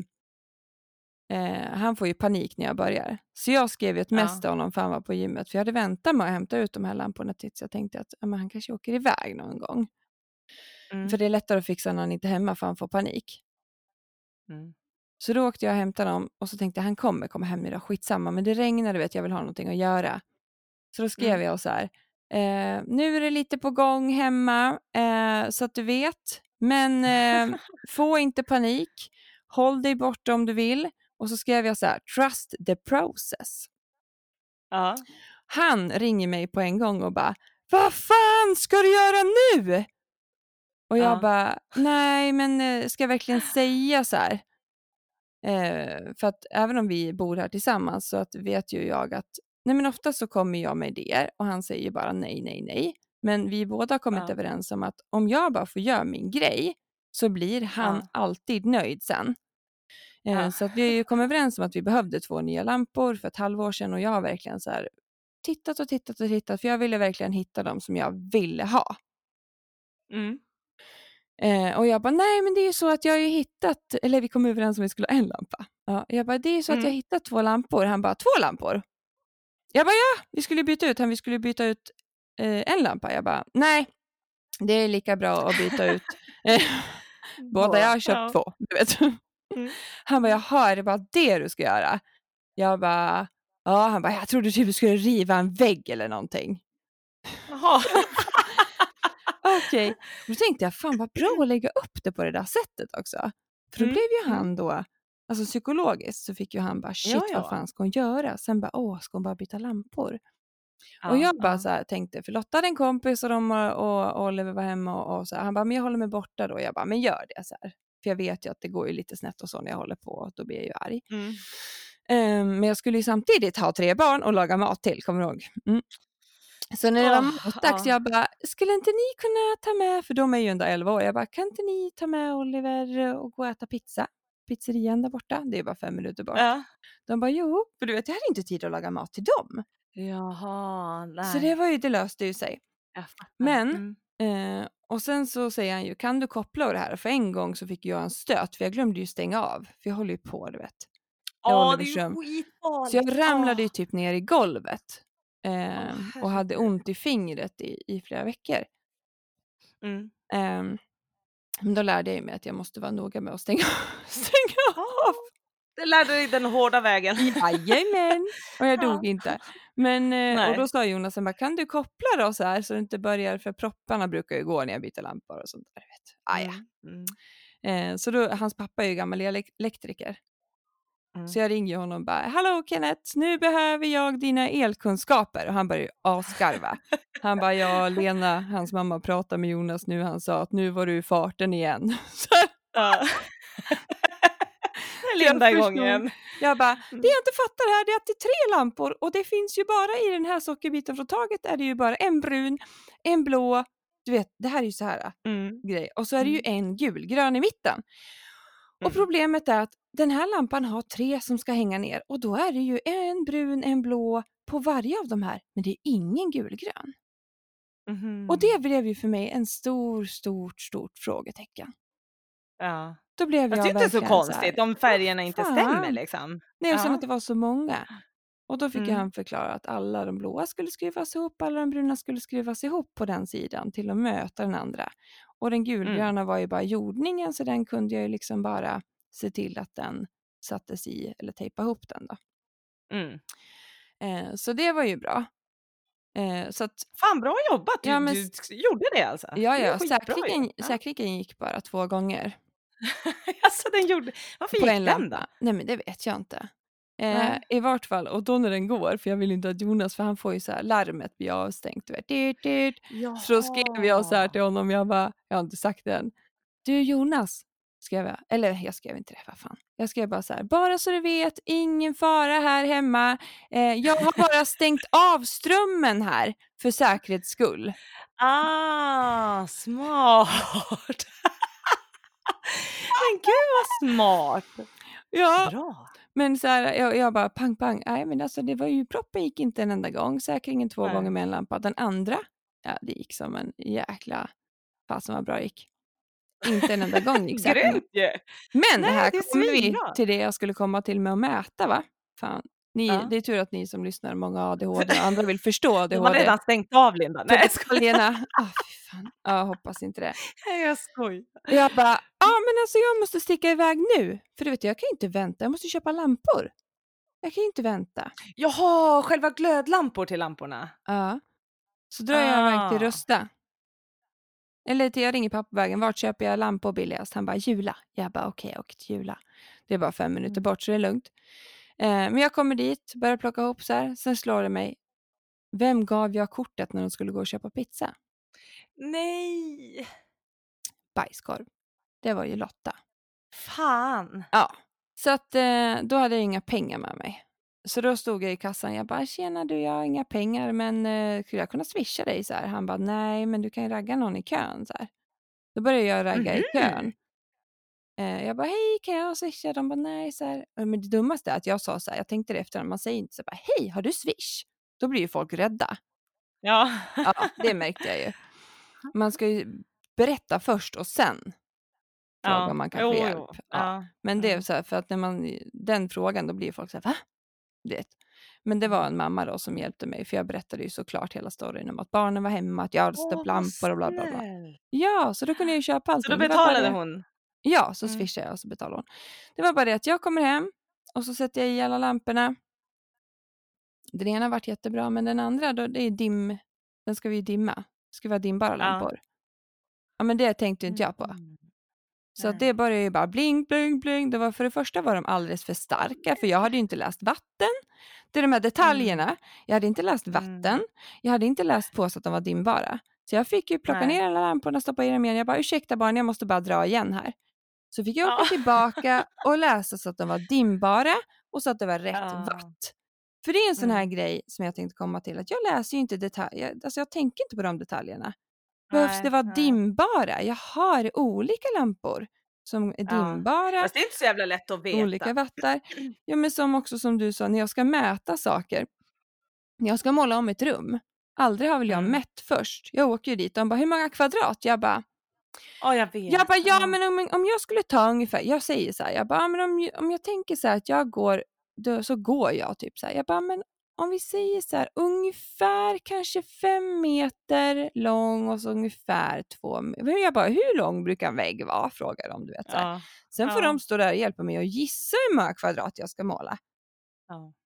eh, han får ju panik när jag börjar. Så jag skrev ju ett mess Ja. till honom för han var på gymmet. För jag hade väntat med att hämta ut de här lamporna tills jag tänkte att ja, men han kanske åker iväg någon gång. Mm. För det är lättare att fixa när han inte är hemma för han får panik. Mm. Så då åkte jag och hämtade dem och så tänkte jag han kommer komma hem idag, skitsamma. Men det regnade, vet jag vill ha någonting att göra. Så då skrev Mm. jag så här, eh, nu är det lite på gång hemma eh, så att du vet. Men eh, få inte panik, håll dig borta om du vill. Och så skrev jag så här, trust the process. Ja. Han ringer mig på en gång och bara, vad fan ska du göra nu? Och jag Ja. bara, nej men eh, ska jag verkligen säga så här? Eh, för att även om vi bor här tillsammans så att vet ju jag att nej men ofta så kommer jag med idéer och han säger bara nej, nej, nej. Men vi båda har kommit Ja. överens om att om jag bara får göra min grej så blir han Ja. alltid nöjd sen. Eh, Ja. Så att vi har ju kommit överens om att vi behövde två nya lampor för ett halvår sedan och jag har verkligen så här tittat och tittat och tittat för jag ville verkligen hitta dem som jag ville ha. Mm. Eh, och jag bara, nej men det är ju så att jag har ju hittat, eller vi kom överens om att vi skulle ha en lampa. Ja, jag bara, det är ju så Mm. att jag har hittat två lampor. Han bara, två lampor? Jag bara, ja, vi skulle byta ut, han vi skulle byta ut eh, en lampa. Jag bara, nej, det är lika bra att byta ut eh, båda, jag har köpt Ja. två, du vet. Mm. Han bara, jaha, är det bara det du ska göra? Jag bara, ja, han bara, jag trodde typ du skulle riva en vägg eller någonting. Jaha. Okej, då tänkte jag, fan vad bra att lägga upp det på det där sättet också. För då Mm, blev ju mm. han då, alltså psykologiskt så fick ju han bara, shit Ja, ja. vad fan ska hon göra? Sen bara, åh, ska hon bara byta lampor? Ja, och jag bara ja. så här tänkte, för Lotta hade en kompis och, de, och Oliver var hemma och, och så här, han bara, men jag håller mig borta då. Jag bara, men gör det så här. För jag vet ju att det går ju lite snett och så när jag håller på, då blir jag ju arg. Mm. Um, men jag skulle ju samtidigt ha tre barn och laga mat till, kommer du ihåg? Mm. Så när det var Åh, matdags, ja. jag bara, skulle inte ni kunna ta med, för de är ju ändå elva år, jag bara, kan inte ni ta med Oliver och gå och äta pizza? Pizzerian där borta, det är bara fem minuter bort. Ja. De bara, jo, för du vet, jag hade inte tid att laga mat till dem. Jaha, nej. Så det var ju, det löste ju sig. Jag fattar. Men, Mm. eh, och sen så säger han ju, kan du koppla det här? För en gång så fick jag en stöt, för jag glömde ju stänga av. För jag håller ju på, du vet. Jag Ja, håller det är vid ju sömn. skitfarligt. Så jag ramlade ju Åh. typ ner i golvet. Eh, Åh, och hade herregud. ont i fingret i, i flera veckor. Mm. Eh, men då lärde jag mig att jag måste vara noga med att stänga, stänga av. Det lärde dig den hårda vägen. Jajamän. Och jag dog Ja. inte. Men, eh, Nej. och då sa Jonas, bara, kan du koppla då så här så det inte börjar, för propparna brukar ju gå när jag byter lampor och sånt där. Vet. Ah, ja. Mm. Mm. Eh, så då, hans pappa är ju gammal elek- elektriker. Mm. Så jag ringer honom och bara, hallå Kenneth, nu behöver jag dina elkunskaper. Och han börjar ju asgarva. Han bara, ja Lena, hans mamma pratar med Jonas nu. Han sa att nu var du i farten igen. Så Ja. jag Linda igång förstod. igen. Jag bara, Mm. det jag inte fattar här det är att det är tre lampor. Och det finns ju bara i den här sockerbiten från taget är det ju bara en brun, en blå. Du vet, det här är ju så här Mm. grej. Och så är det ju Mm. en gulgrön i mitten. Och Mm. problemet är att den här lampan har tre som ska hänga ner. Och då är det ju en brun, en blå på varje av de här. Men det är ingen gulgrön. Mhm. Och det blev ju för mig en stor, stort, stort frågetecken. Ja. Då blev Fast det är jag inte så verkligen så här, konstigt om färgerna "Vad inte fan?" stämmer liksom. Nej, och sen Ja. att det var så många. Och då fick Mm. jag han förklara att alla de blåa skulle skruvas ihop, alla de bruna skulle skruvas ihop på den sidan till att möta den andra. Och den gulgröna Mm. var ju bara jordningen, så den kunde jag ju liksom bara se till att den sattes i eller tejpa ihop den då. Mm. Eh, så det var ju bra. Eh, så att, Fan, bra jobbat! Du, Ja, men- du gjorde det alltså? ja, Det är ja, skitbra säkringen, ju. Ja. säkringen gick bara två gånger. Alltså den gjorde... Varför På gick en den då? lampa. Nej, men det vet jag inte. Eh, Nej. I vart fall, och då när den går, för jag vill inte att Jonas, för han får ju så här, larmet blir avstängt. Du vet. Dyrt, dyrt. Så då skrev jag så här till honom, jag bara, jag har inte sagt det än. Du Jonas, skrev jag, eller jag skrev inte det, vad fan. Jag skrev bara så här, bara så du vet, ingen fara här hemma. Eh, jag har bara stängt av strömmen här för säkerhets skull. Ah, smart! Men gud vad smart! Ja, Bra! men så här, jag, jag bara pang pang, nej men alltså det var ju, proppen gick inte en enda gång, säkringen två Nej. gånger med en lampa. Den andra, ja det gick som en jäkla, fasen vad bra det gick. Inte en enda gång gick säkringen. Grymt ju! Men Nej, här det är kommer vi svinbra. till det jag skulle komma till med att mäta, va? Fan, ni, Ja. det är tur att ni som lyssnar många A D H D och andra vill förstå De har ADHD. redan stängt av Linda. För Nej, jag skojar. detaljerna, ah fy fan, ja hoppas inte det. Nej, jag skojar. Jag bara, ja men alltså jag måste sticka iväg nu. För du vet, jag kan ju inte vänta, jag måste köpa lampor. Jag kan ju inte vänta. Jaha, själva glödlampor till lamporna. Ja. Så drar jag iväg till Ah. Rusta. Eller till jag ringer pappa på vägen. Vart köper jag lampor billigast? Han bara, Jula. Jag bara, okej, okay, jag åker till Jula. Det är bara fem minuter Mm. bort så det är lugnt. Eh, men jag kommer dit, börjar plocka ihop så här. Sen slår det mig. Vem gav jag kortet när de skulle gå och köpa pizza? Nej! Bajskorv. Det var ju Lotta. Fan! Ja. Så att eh, då hade jag inga pengar med mig. Så då stod jag i kassan. Jag bara, tjena du, jag har inga pengar. Men eh, skulle jag kunna swisha dig så här? Han bara, nej men du kan ju ragga någon i kön så här. Då började jag ragga Mhm. i kön. Eh, jag bara, hej kan jag swisha? De bara, nej så här. Men det dummaste är att jag sa så här. Jag tänkte det efter, man säger inte så här, hej har du swish? Då blir ju folk rädda. Ja. Ja, det märkte jag ju. Man ska ju berätta först och sen fråga Ja. om man kan Jo, få jo. hjälp. Ja. Ja. Men det är Mm. så här, för att när man, den frågan, då blir folk så här, va? Det. Men det var en mamma då som hjälpte mig, för jag berättade ju såklart hela storyn om att barnen var hemma, att jag hade stött Åh, vad lampor och bla bla bla. snäll. Ja, så då kunde jag ju köpa allt. Så då betalade hon? Ja, så Mm. swishade jag och så betalade hon. Det var bara det att jag kommer hem och så sätter jag i alla lamporna. Den ena varit jättebra, men den andra då, det är dim. Den ska vi ju dimma. Det ska vara dimbara lampor. Ja. ja, men det tänkte inte jag på. Mm. Så att Nej. det började ju bara bling, bling, bling. Det var, för det första var de alldeles för starka, för jag hade ju inte läst vatten. Det är de här detaljerna. Mm. Jag hade inte läst vatten. Mm. Jag hade inte läst på så att de var dimbara. Så jag fick ju plocka Nej. ner alla lamporna, stoppa i dem igen. Jag bara, ursäkta barn, jag måste bara dra igen här. Så fick jag åka Ja. tillbaka och läsa så att de var dimbara och så att det var rätt Ja. watt. För det är en sån här Mm. grej som jag tänkte komma till. Att jag läser ju inte detaljer. Alltså jag tänker inte på de detaljerna. Behövs Nej, det vara nej. dimbara? Jag har olika lampor som är Ja. dimbara. Fast det är inte så jävla lätt att veta. Olika wattar. Ja, men som också som du sa, när jag ska mäta saker. När jag ska måla om ett rum. Aldrig har väl jag Mm. mätt först. Jag åker ju dit och de bara, hur många kvadrat? Jag bara, Ja, jag vet. jag bara ja Ja. men om, om jag skulle ta ungefär, jag säger så här, jag bara, men om, om jag tänker så här att jag går, då, så går jag typ så här. Jag bara, men om vi säger så här, ungefär kanske fem meter lång och så ungefär två meter. Jag bara, hur lång brukar en vägg vara? Frågar de, du vet så här. Ja. Sen får Ja. de stå där och hjälpa mig och gissa hur många kvadrat jag ska måla. Ja.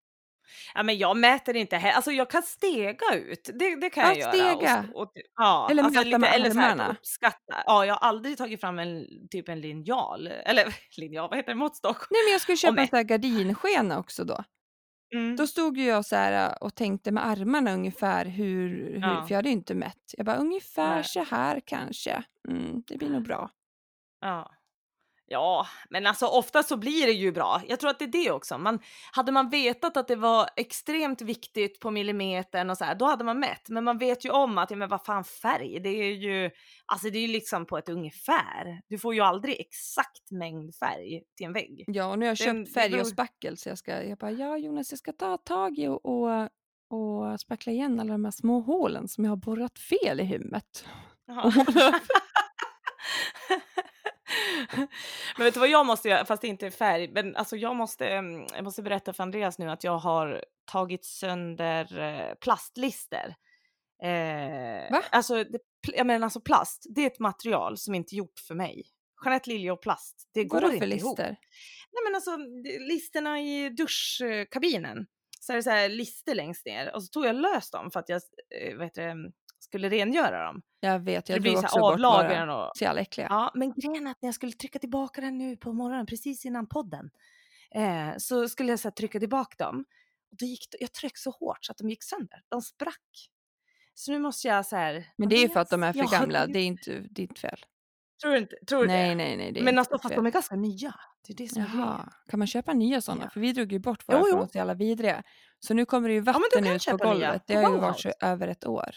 Ja, men jag mäter inte he alltså jag kan stega ut, det det kan Ja, jag göra och st stega. och ty ja, Eller alltså mäta lite med eller så här armarna. uppskatta. Ja, jag har aldrig tagit fram en typ en linjal eller linjal, vad heter det, måttstock Nej, men jag skulle och köpa en mätt. sån här gardinskena också då. Då Mm, stod ju jag så här och tänkte med armarna ungefär hur, hur för ja, jag hade ju inte mätt. Jag bara ungefär nej, så här kanske. Mm, det blir nog bra. ja. Ja, men alltså ofta så blir det ju bra. Jag tror att det är det också. Man, hade man vetat att det var extremt viktigt på millimetern och så här, då hade man mätt. Men man vet ju om att, ja, men vad fan färg, det är ju, alltså det är ju liksom på ett ungefär. Du får ju aldrig exakt mängd färg till en vägg. Ja, och nu har jag Det, köpt det färg och beror, spackel så jag ska, jag bara, ja Jonas, jag ska ta tag i och, och, och spackla igen alla de här små hålen som jag har borrat fel i hymmet. ja. Och hålla upp. Men vet du vad jag måste göra, fast det inte är färg, men alltså jag måste, mm, jag måste berätta för Andreas nu att jag har tagit sönder eh, plastlister. Eh, Va? alltså, det, pl- jag menar alltså plast, det är ett material som inte är gjort för mig. Jeanette Lilja och plast, det Vadå går för inte ihop. lister? Nej men alltså det- listerna i duschkabinen, så är det så här lister längst ner och så tog jag lös dem för att jag eh, vet du, skulle rengöra dem. Jag vet, För det jag blir drog så också här bort avlagren våra. och Så jävla äckliga. ja, men grejen är att när jag skulle trycka tillbaka den nu på morgonen precis innan podden eh, så skulle jag så här, trycka tillbaka dem och då gick det, jag tryckte så hårt så att de gick sönder. De sprack. Så nu måste jag så här, Men det är ju för att de är Andreas, för jag har gamla, tagit, det är inte ditt fel. tror du inte, tror du Nej, det? nej, nej, det är Men inte alltså ditt fast fel. de är ganska nya. Det är det som är grejen. Jaha, kan man köpa nya sådana? Ja. För vi drog ju bort våra Jo, för de jo. var så jävla vidriga. Så nu kommer det ju Ja, men du vatten kan ut på köpa nya golvet. Det på har ju varit Bauhaus. så över ett år.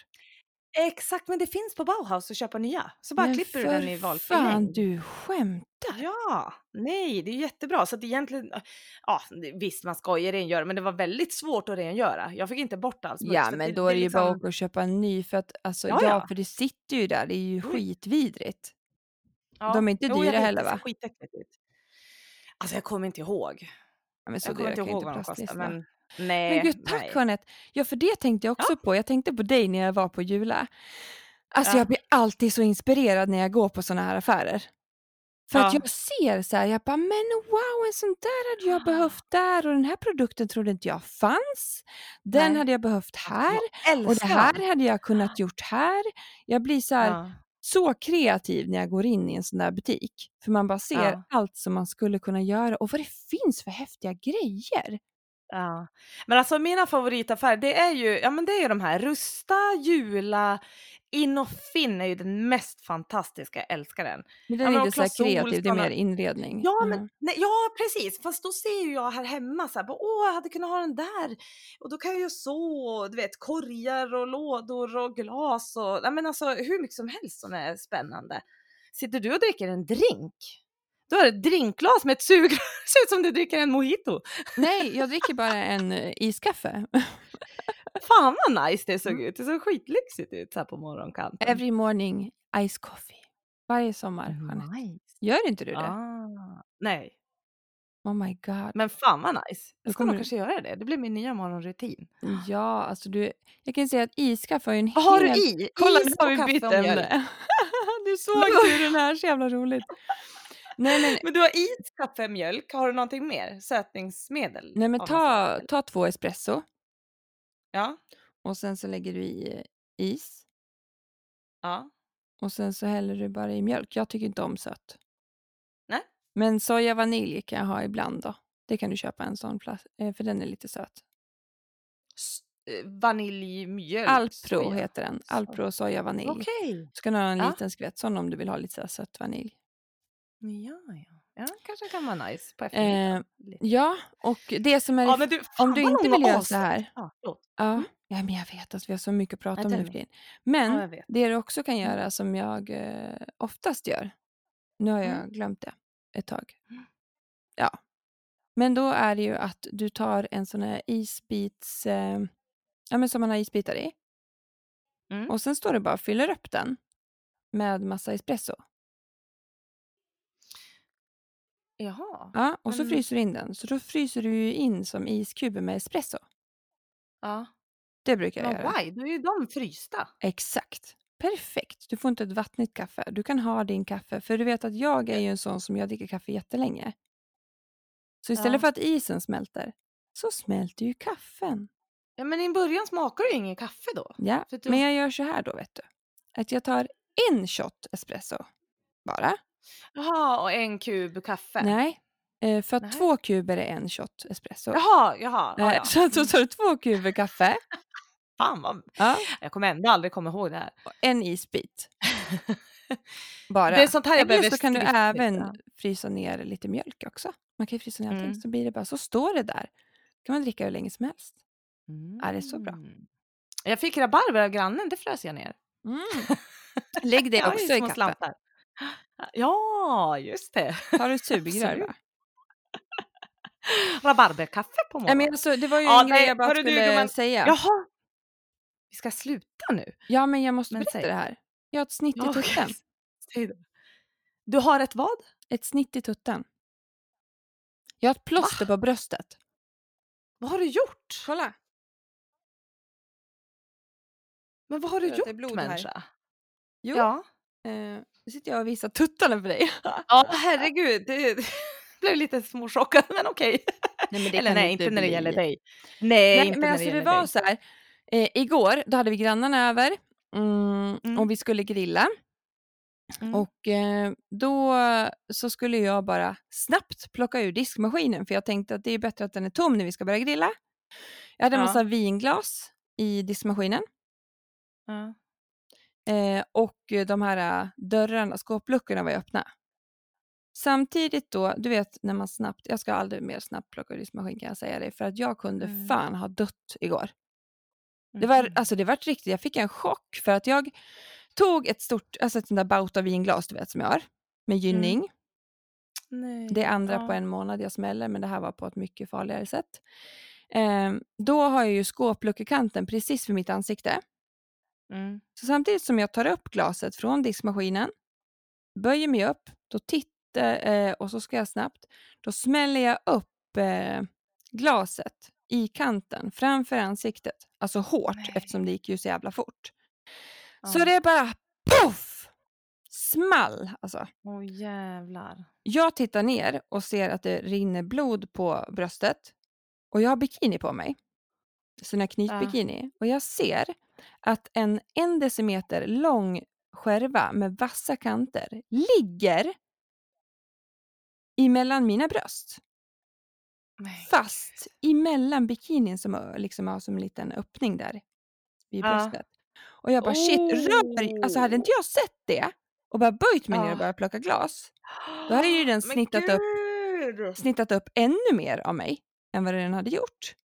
Exakt, men det finns på Bauhaus att köpa nya. Så bara Men klipper du för den i valfri fan, längd. du skämtar? Ja, nej, det är jättebra. Så att egentligen, ja, det- visst man ska ju rengöra, men det var väldigt svårt att rengöra. Jag fick inte bort allt smuts. Ja, Så att men det, då det är det ju bara att liksom, åka och köpa en ny för att alltså, ja, ja, ja. för det sitter ju där. Det är ju Jo, skitvidrigt. ja. De är inte Jo, jag dyra vet, heller, det ser va? skitäckligt ut. Alltså jag kommer inte ihåg. Ja, men så Jag kommer dyra inte kan ju ihåg inte vad de kostar, plastlist vara. men Men nej, gud, tack nej. Jeanette. Ja, för det tänkte jag Ja, också på. Jag tänkte på dig när jag var på Jula. Alltså jag ja, blir alltid så inspirerad när jag går på såna här affärer. För att ja. jag ser så här, jag bara, men wow, en sån där hade jag behövt där och den här produkten trodde inte jag fanns. Den Nej, hade jag behövt alltså här jag och det älskar här dem. hade jag kunnat gjort här. Jag blir så här, Ja, så kreativ när jag går in i en sån där butik. För man bara ser ja. allt som man skulle kunna göra och vad det finns för häftiga grejer. Ja, men alltså mina favoritaffärer, det är ju, ja men det är ju de här Rusta, Jula, Innofin är ju den mest fantastiska, jag älskar den. Men Ja den är men och inte så här Clas kreativ, det är Ohlson mer och, inredning. ja men, Mhm. nej, ja precis, fast då ser ju jag här hemma så här, bara, åh jag hade kunnat ha den där och då kan jag ju så, du vet, korgar och lådor och glas och, ja men alltså hur mycket som helst som är spännande. Sitter du och dricker en drink? Då är det ett drinkglas med ett sugrör, det ser ut som du dricker en mojito. Nej, jag dricker bara en eh, iskaffe. Fan vad nice det såg Mm. ut. Det såg skitlyxigt ut så här på morgonkanten. Every morning ice coffee. Varje sommar, Jeanette. Nice. Gör inte du det? Ah, nej, Oh my god. men fan vad nice. Då Jag ska kommer nog du... kanske göra det. Det blir min nya morgonrutin. Ja, alltså du... Jag kan säga att iskaffe har ju en Vad har du helt... i? Kolla, Is nu har och vi kaffe bytt och mjölk. ämne. Du såg ju den här, så jävla roligt. Nej men, Men du har is, kaffe, mjölk. Har du någonting mer? Sötningsmedel? nej, men av något ta, slag, eller? ta två espresso Ja, och sen så lägger du i eh, is ja, och sen så häller du bara i mjölk. Jag tycker inte om sött. nej. Men soja vanilj kan jag ha ibland då. Det kan du köpa en sån plats, eh, för den är lite söt. S- eh, Vaniljmjölk. Alpro soja. heter den. Alpro soja vanilj. Okej. Så kan du ha en Ja. liten skvätt sån om du vill ha lite så här sött vanilj. Ja, ja. Ja, kanske kan vara nice på eftermiddagen. Eh, ja, och det som är... Ja, men du, fan om du vad inte långa vill göra så avsnitt. här... Ja, förlåt. Ja, Mm. ja, men jag vet att vi har så mycket att prata Ja, om det nu är för vi. tiden. Men Ja, jag vet. det du också kan Mm. göra som jag eh, oftast gör. Nu har jag Mm. glömt det ett tag. Mm. Ja. Men då är det ju att du tar en sån här isbits... Eh, ja, men som man har isbitar i. Mm. Och sen står det bara och fyller upp den med massa espresso. Jaha. Ja, och så Men- fryser du in den. Så då fryser du ju in som iskuber med espresso. Ja. Det brukar jag Men göra. why? Då är ju de frysta. Exakt. Perfekt. Du får inte ett vattnigt kaffe. Du kan ha din kaffe. För du vet att jag är ju en sån som jag dricker kaffe jättelänge. Så istället Ja. för att isen smälter så smälter ju kaffen. Ja, men i början smakar det ju ingen kaffe då. Ja, För du... men jag gör så här då, vet du. Att jag tar en shot espresso bara. Jaha, och en kub kaffe. Nej, eh, för att Nej. två kuber är en shot espresso. Jaha, jaha. Ja, Eh, ja. Så att då tar du två kuber kaffe. Fan vad... Ja, Jag kommer ändå aldrig komma ihåg det här. och en isbit. Bara. Det är sånt här jag Eller behöver så kan du skriftligt, även ja. frysa ner lite mjölk också. Man kan ju frysa ner allting, Mm. så blir det bara, så står det där. Kan man dricka hur länge som helst. Mm. Ja, det är så bra. Jag fick rabarber av grannen, det frös jag ner. Mm. Lägg det Jag har också ju i små kaffen. slantar. Ja, just det. Tar du ett sugrör Absolut. va? Rabarberkaffe på Nej, morgonen. men alltså, det var ju Ja, en grej nej, jag bara hörru du, skulle gumman. säga. Jaha. Vi ska sluta nu. Ja, men jag måste Men berätta säg. det här. Jag har ett snitt i Ja, okej. tutten. Säg det. Du har ett vad? Ett snitt i tutten. Jag har ett plåster på bröstet. Vad har du gjort? Kolla. Men vad har du Jag vet, det är gjort, blod här. människa? Jo. Ja. Eh, nu sitter jag och visar tuttarna för dig. Ja, herregud. Det blev lite småchockad, men okej. Nej, men det Eller kan nej, inte inte när det bli. gäller dig. Nej, Nej, inte men när alltså det det gäller var dig. så här. Eh, igår, då hade vi grannarna över. Mm, Mm. Och vi skulle grilla. Mm. Och eh, då så skulle jag bara snabbt plocka ur diskmaskinen. För jag tänkte att det är bättre att den är tom när vi ska börja grilla. Jag hade en Ja. massa vinglas i diskmaskinen. Ja. Eh, och de här dörrarna, skåpluckorna var öppna. Samtidigt då, du vet när man snabbt, jag ska aldrig mer snabbt plocka ur diskmaskin kan jag säga det. För att jag kunde Mm. fan ha dött igår. Det var, alltså det var riktigt, jag fick en chock för att jag tog ett stort, alltså ett sånt där Bauta vinglas du vet som jag har. Med gynning. Mm. Nej. Det är andra Ja. på en månad jag smäller, men det här var på ett mycket farligare sätt. Eh, då har jag ju skåpluckekanten precis vid mitt ansikte. Mm. Så samtidigt som jag tar upp glaset från diskmaskinen, böjer mig upp, då tittar eh, och så ska jag snabbt, då smäller jag upp eh, glaset i kanten framför ansiktet. Alltså hårt Nej. eftersom det gick ju så jävla fort. Ja. Så det är bara puff! Small alltså. Åh oh, jävlar. Jag tittar ner och ser att det rinner blod på bröstet. Och jag har bikini på mig. Sån här knytbikini. Ja. Och jag ser att en en decimeter lång skärva med vassa kanter ligger emellan mina bröst. Nej. Fast emellan bikinin som liksom har som en liten öppning där vid Ja. bröstet. Och jag bara shit, rör. Alltså hade inte jag sett det och bara böjt mig ner och Ja. börjat plocka glas. Då hade ju den snittat upp, snittat upp ännu mer av mig än vad den hade gjort.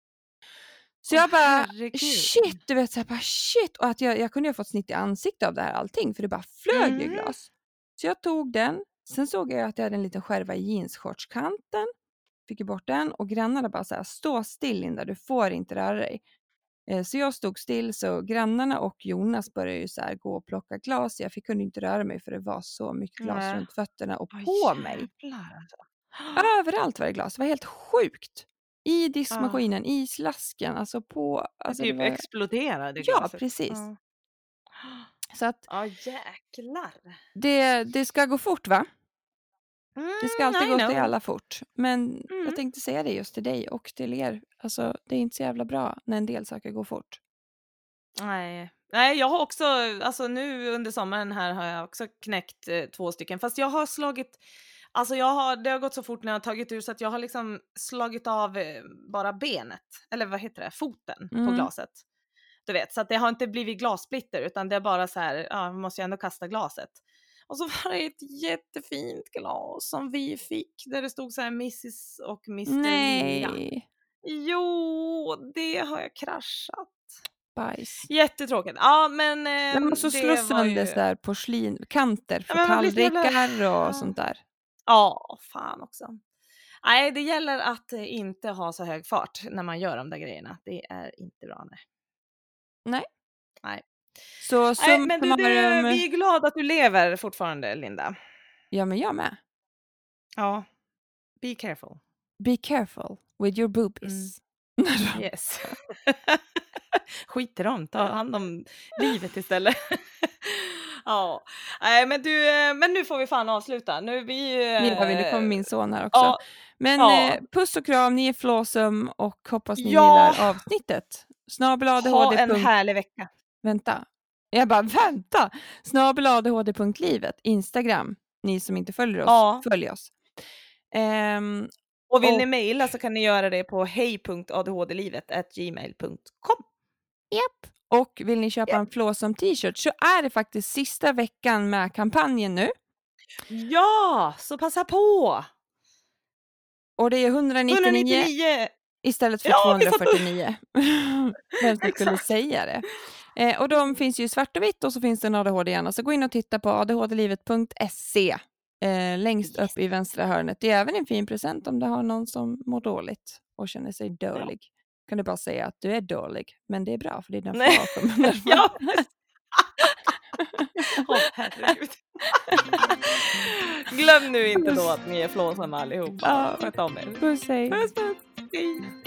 Så Åh, jag bara, herregud. shit, du vet så jag bara shit. Och att jag, jag kunde ju ha fått snitt i ansikte av det här allting. För det bara flög Mm. ju glas. Så jag tog den. Sen såg jag att jag hade en liten skärva i jeansshortskanten. Fick ju bort den. Och grannarna bara så här, stå still Linda, du får inte röra dig. Eh, så jag stod still, så grannarna och Jonas började ju så här gå och plocka glas. Jag fick, kunde inte röra mig för det var så mycket glas Nej. runt fötterna och Åh, på mig. jävlar, alltså. Överallt var det glas. Det var helt sjukt. I diskmaskinen, i slasken, alltså på... Alltså typ det var... exploderade Ja, glaset. precis. Ja. Så att Ja, jäklar. det, det ska gå fort va? Mm, Det ska alltid I gå know. till alla fort. Men Mm. jag tänkte säga det just till dig och till er. Alltså det är inte så jävla bra när en del saker går fort. Nej. Nej, jag har också, alltså nu under sommaren här har jag också knäckt eh, två stycken. Fast jag har slagit, alltså jag har, det har gått så fort när jag har tagit ur så att jag har liksom slagit av eh, bara benet. Eller vad heter det? Foten Mm. på glaset. Du vet, så att det har inte blivit glassplitter utan det är bara så här, ja, man måste ju ändå kasta glaset. Och så var det ett jättefint glas som vi fick där det stod så här missus och mister Linda. Nej, Jo, det har jag kraschat. bajs. Jättetråkigt. Ja, men eh, Men man så slå det var sönder ju... så där porslin, kanter för Ja, men man blir så jävla- tallrikar och Ja. sånt där. Ja, fan också. Nej, det gäller att eh, inte ha så hög fart när man gör de där grejerna. Det är inte bra. Nej. Nej. Nej. Så Nej, summa men du, du, summarum. vi är glada att du lever fortfarande, Linda. Ja, men jag med. Ja. Be careful. Be careful with your boobies. Yes. Skit i dem, ta hand om livet istället. Ja, nej men du, eh, men nu får vi fan avsluta. Nu vi Nu gör vi, nu kommer min son här också. Ja, Men ja. eh, puss och kram, ni är flåsum och hoppas ni Ja. gillar avsnittet. Snabel A D H Ha D. en härlig vecka. Vänta. Jag bara, vänta! Snabel A D H D punkt livet, Instagram. Ni som inte följer oss, Ja. följ oss. Ehm, Och vill och- ni mejla så kan ni göra det på hej punkt a d h d livet at gmail punkt com. Japp. Och vill ni köpa en flåsum t-shirt så är det faktiskt sista veckan med kampanjen nu. Ja, så passa på! Och det är etthundranittionio etthundranittionio! istället för Ja, vi satt och- tvåhundrafyrtionio. Vem som skulle Exakt. säga det. Eh, och de finns ju i svart och vitt och så finns det en A D H D gärna. Så gå in och titta på a d h d livet punkt se. Eh, längst Yes. upp i vänstra hörnet. Det är även en fin present om du har någon som mår dåligt och känner sig dålig. Kan du bara säga att du är dålig. Men det är bra för det är den Nej. far som Ja. Åh, herregud. Glöm nu inte då att ni är flåsamma allihopa. Ja. Sköt om er. Puss, hej. Puss, puss. Hej.